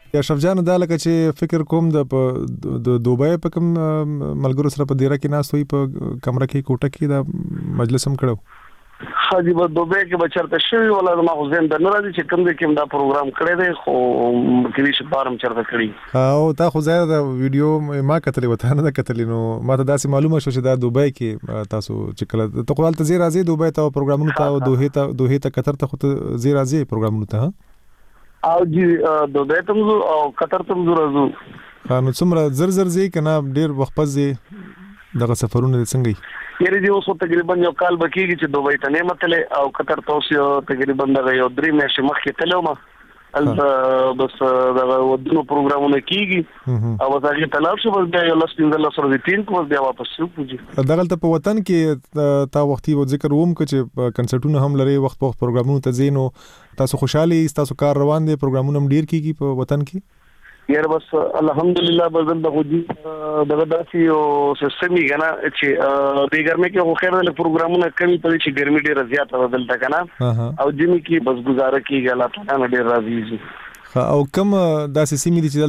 یا شفجان دا لکه چې فکر کوم د دوبۍ په کوم ملګرو سره په دیره کې ناست وي په کمره کې کوټه کې دا مجلس هم کړو حاجی په دوبۍ کې بچرته شوی ولا ما خو زم د نورادي چې کوم د کوم دا پروګرام کړی دی خو کلیش بارم چرته کړی او تا خو ځای دا ویډیو ما کتلې وته نه کتلې نو ما ته داسې معلومه شو چې دا دوبۍ کې تاسو چې کله ته خپل ته زی راځي دوبۍ ته پروګرامونه ته دوه ته قطر ته خو زی راځي پروګرامونه ته او جی دوبۍ ته او قطر ته راځو نو څومره زر زی کنه ډیر وخت پځي دغه سفرونه څنګه یری دی اوس تقریبا یو کال بکیږي چې دوبۍ ته نه متلې او قطر ته اوس تقریبا دغه یو 3 میاشتې مخکې تلو ما بس دغه ودونو پروګرامونه کیږي او هغه تلل شو بس بیا یو لاس پینځل سره دي تین کو بیا واپس شو پوجي دغه ته په وطن کې تا وختي و ذکر ووم چې کنسرټونه هم لري وخت په پروګرامونو ته زینو تاسو خوشحالي تاسو کار روان دي پروګرامونه هم ډیر کیږي په وطن کې یار بس الحمدلله بدل د غوډي دغه داسي او سیستمي غنا چې د ګرمه کې خو خیر له پروګرامونه کمی پدې چې ګرمي ډیره زیاته بدلته کنه او جمی کې بس گزاره کیږي الله تعالی ډیر راضي او کوم داسې سیمې دي چې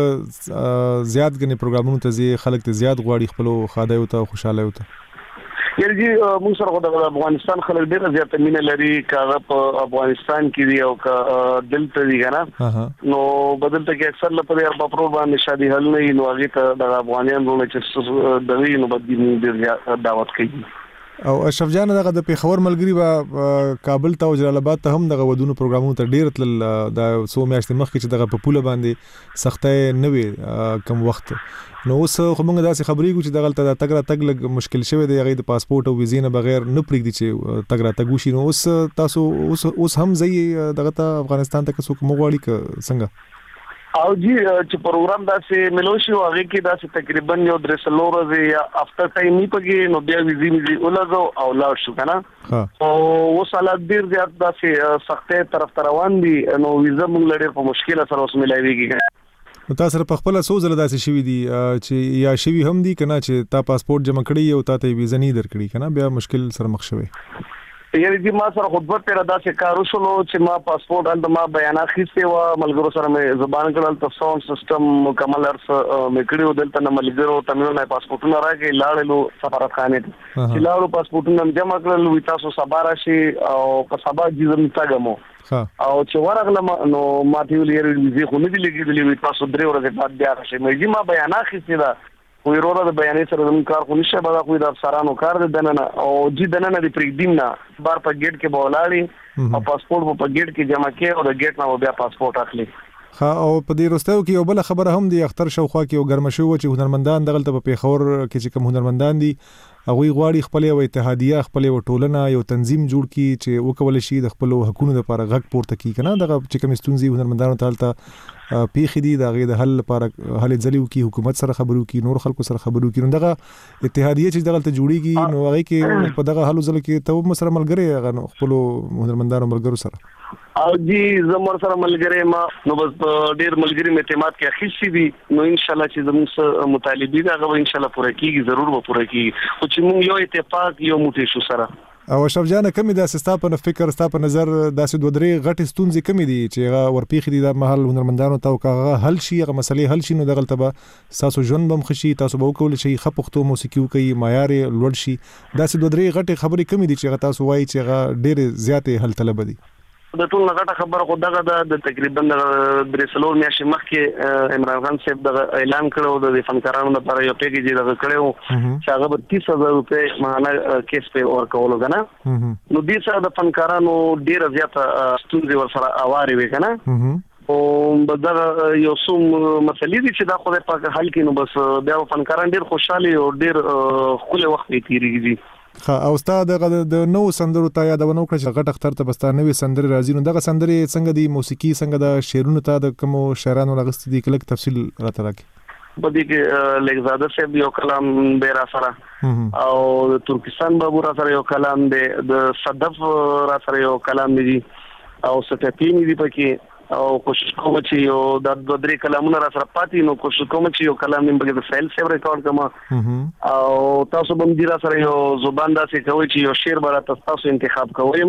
دلته زیات غني پروګرامونه ته زی خلک ته زیات غواړي خپل خاده او ته خوشاله او ته یعنی جی موږ سره د افغانستان خلک ډیر زیات مینه لري کاغه په افغانستان کې دی او کا دلته دی کنه نو بدلته کې اکثر لپاره اربا پرو باندې شادي حل نه نو هغه ته د افغانانو نه چې دغه نو بدین ډیر دعوت کوي او اشرف جان دغه د پیښور ملګری با کابل ته او جلال آباد ته هم دغه ودونو پروګرامونو ته ډیر تل د 100 میاشتې مخکې چې دغه په پوله باندې سختۍ نه وي کم وخت نو اوس خو موږ داسې خبرې کوو چې دغه ته تګ را تګ لګ مشکل شوی دی هغه د پاسپورت او ویزې نه بغیر نه پرېږدي چې تګ را تګ وشي نو اوس تاسو اوس هم ځي دغه ته افغانستان ته څوک مغواړي ک څنګه او جی چې پروګرام داسې ملوشي او هغه کې داسې تقریبا یو 300 ورځې یا افټر ټایم نه پګي نو بیا ویزې ولګو او لاړ شو کنه او وصلات ډیر زیات داسې سختې طرف روان دي نو ویزه موږ لړ په مشکل سره اوس ملایويږي نو تاسو په خپل سوزل داسې شوی دي چې یا شوی هم دي کنه چې تا پاسپورت جمع کړی او تا ته ویزه نه درکړي کنه بیا مشکل سره مخ شوی یعنی چې ما سره خود په پیرا داسې کار وشو چې ما پاسپورت اند ما بیانات خېسته و ملګرو سره مې زبان کړل ته ساوند سیستم مکمل ارس مې کړیو دلته نه ملګرو تمنو نه پاسپورتونه راکې لاړلو سفارتخانه ته چې لاړو پاسپورتونه جمع کړل وې تاسو سبا شي او په سبا جزم تاګمو او چې ورغلم نو ما ته ویل ویزه خو نه دی لګیدلې تاسو درې ورځې بعد بیا راشي مې ما بیانات خېسته دا وی روړه د بیانې سره زموږ کار خو نشه به دا خو د افسرانو کار دی دننه او جی دننه د پرېږدیم نه بار په ګیټ کې به ولاړي او پاسپورت په ګیټ کې جمع کې او د ګیټ نه بیا پاسپورت اخلي او په دې وروستیو کې یو بل خبره هم دی اختر شوخوا کې یو ګرمه شو چې هنرمندان دغلته په پیښور کې چې کوم هنرمندان دي هغه غواړي خپل یو اتحادیه خپل یو ټولنه یو تنظیم جوړ کړي چې وکول شي د خپل حقوقو لپاره غږ پورته کړي کنه دغه چې کوم ستونزې هنرمندانو ته پیخي دي دغه د حل لپاره حل ځلیو کې حکومت سره خبرو کې نور خلکو سره خبرو کې نو دغه اتحادیه چې دغه ته جوړیږي نو هغه کې په دغه حل ځل کې ته هم سره ملګری هغه خپل هنرمندانو ملګرو سره او جی زمور سره ملګری ما نو بس ډیر ملګری مې اعتماد کې اخیستی دي نو ان شاء الله چې زموږ مطالبه دا غو ان شاء الله پوره کیږي ضرور به پوره کیږي او چې موږ یو اتفاق یو موټی شو سره او اشرف جان کمی د سستا په فکر ستا په نظر داسې دوه درې غټ ستونزې کمی دي چې هغه ورپیخ دي د محل هنرمندانو ته هغه حل شي هغه مسلې حل شي نو دغلت به تاسو ژوند بم خشي تاسو به وکول شي خپختو موسیقي کوي معیار لوړ شي داسې دوه درې غټ خبرې کمی دي چې تاسو وایي چې هغه ډېر زیاتې حل طلب دي د ټول غټه خبره خو دغه د تقریبا د برسلور میاشتې مخکې عمران خان صاحب د اعلان کړو د فنکارانو لپاره یو پیکیج دغه کړو چې هغه به 30000 روپے ماهانه کیس په ورکولو کنه نو دې سره د فنکارانو ډیر زیات ستونزې ورسره اواري وي کنه او بدر یو څوم مسلې دي چې دا خو په حل کې نو بس بیا فنکاران ډیر خوشاله او ډیر خپل وخت تیریږي او استاد د نو سندرو ته یادونه وکړه چې غټ اختر ته بستا نوې سندرې راځي نو دغه سندرې څنګه دی موسیقي څنګه د شعرونو ته د کوم شاعرانو لغستې دي کله تفصیل راته راکړي په دې کې لګزاده صاحب یو کلام به را سره او ترکستان بابو را سره یو کلام دی د صدف را سره یو کلام دی او ستپینی دی پکې او کوشش کوم چې یو د درې کلامونه را سره پاتې نو کوشش کوم چې یو کلام نیم بګه د فایل سیو ریکارډ کما او تاسو باندې را سره یو زبان داسې کوي چې یو شعر به تاسو انتخاب کوئ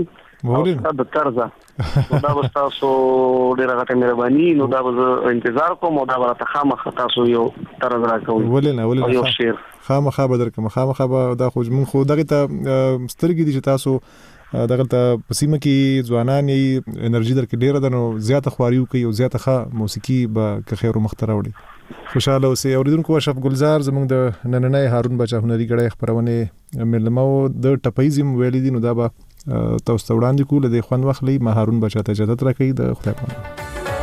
د طرزه دا به تاسو ډیره غټه مهرباني نو دا به انتظار کوم او دا به تخامخ تاسو یو طرز راکوي ولنه یو شیر خامخا به درکم خامخا به دا خو من خو دغه ته سترګې دي چې تاسو دغه ته پسیمه کې ځوانان یې انرژي درکې ډیره ده نو زیاته خواريو کوي او زیاته ښه موسیقي به که خیر او مختره وړي خوشاله اوسئ. اوریدونکو اشرف ګلزار زموږ د نننۍ هارون بچا هنري غړی خبرونه ملمو د ټپایزم ویل دي نو دا به تاسو ته وړاندې کوله د خوان وخلې ما هارون بچا ته اجازه راکړي د خدای په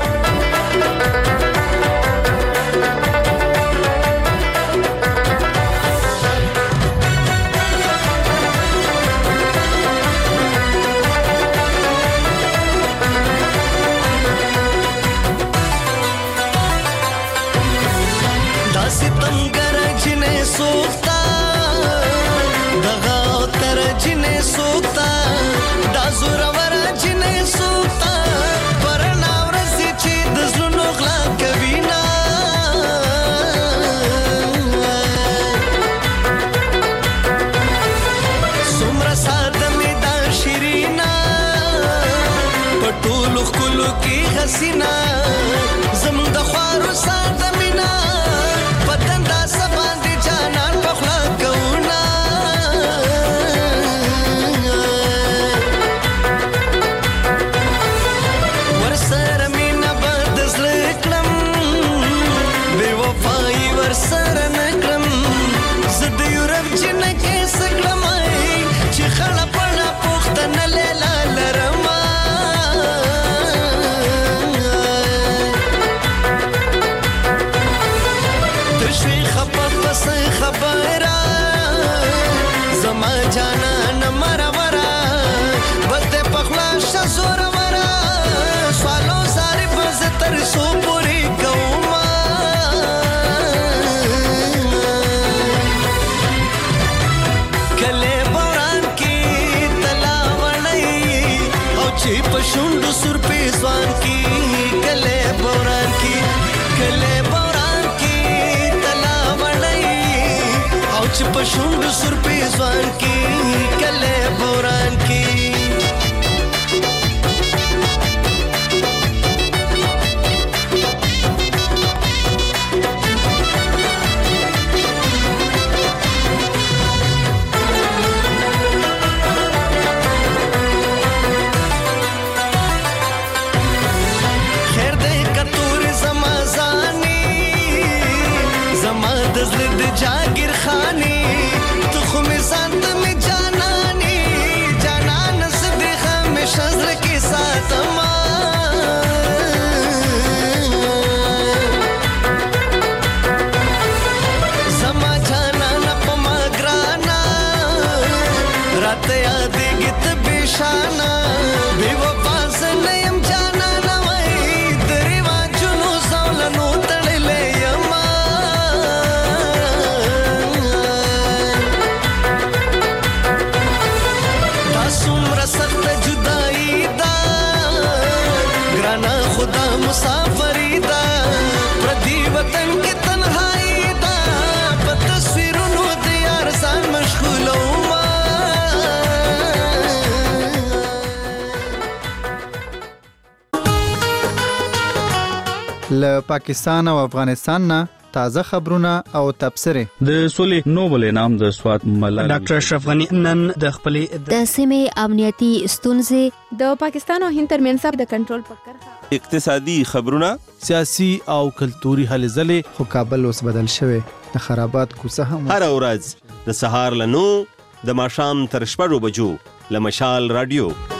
حسینا زمون د خوارو ساده مینا بدن دا سبان دي جانان په خلا کونا ورسره مینا بدزل کلم بے وفای ورسره نکلم زد یورب جنکه سکلم چې خلا پړه پختنه لیلا لرم خبره زما جانان مرورا بده پخلا شزور ورا سوالو ساری پز تر سو پوری کوما کله بوران کی تلاوړی او چې پښوند سر په ځوان کی کله بوران کی کله چې پښوند سر په ځوان کې کله بوران کې خیر دې کتور زما زانی زما دزل د جاگیر خانی مسافری دا پردی وطن کی تنہائی دا بتصویرونو دیار سان مشغولو ما له پاکستان او افغانستان نه تازه خبرونه او تبصره د سولې نوبل انعام د سواد ملالۍ ډاکټر اشرف غنی نن د خپلې د سیمې امنیتي ستونزې د پاکستان او هند ترمنځ د کنټرول په کرښه اقتصادي خبرونه سیاسي او کلتوري هلې ځلې خو کابل اوس بدل شوی د خرابات کوڅه هم هر ورځ د سهار له 9 د ماښام تر 6 بجو له مشال رادیو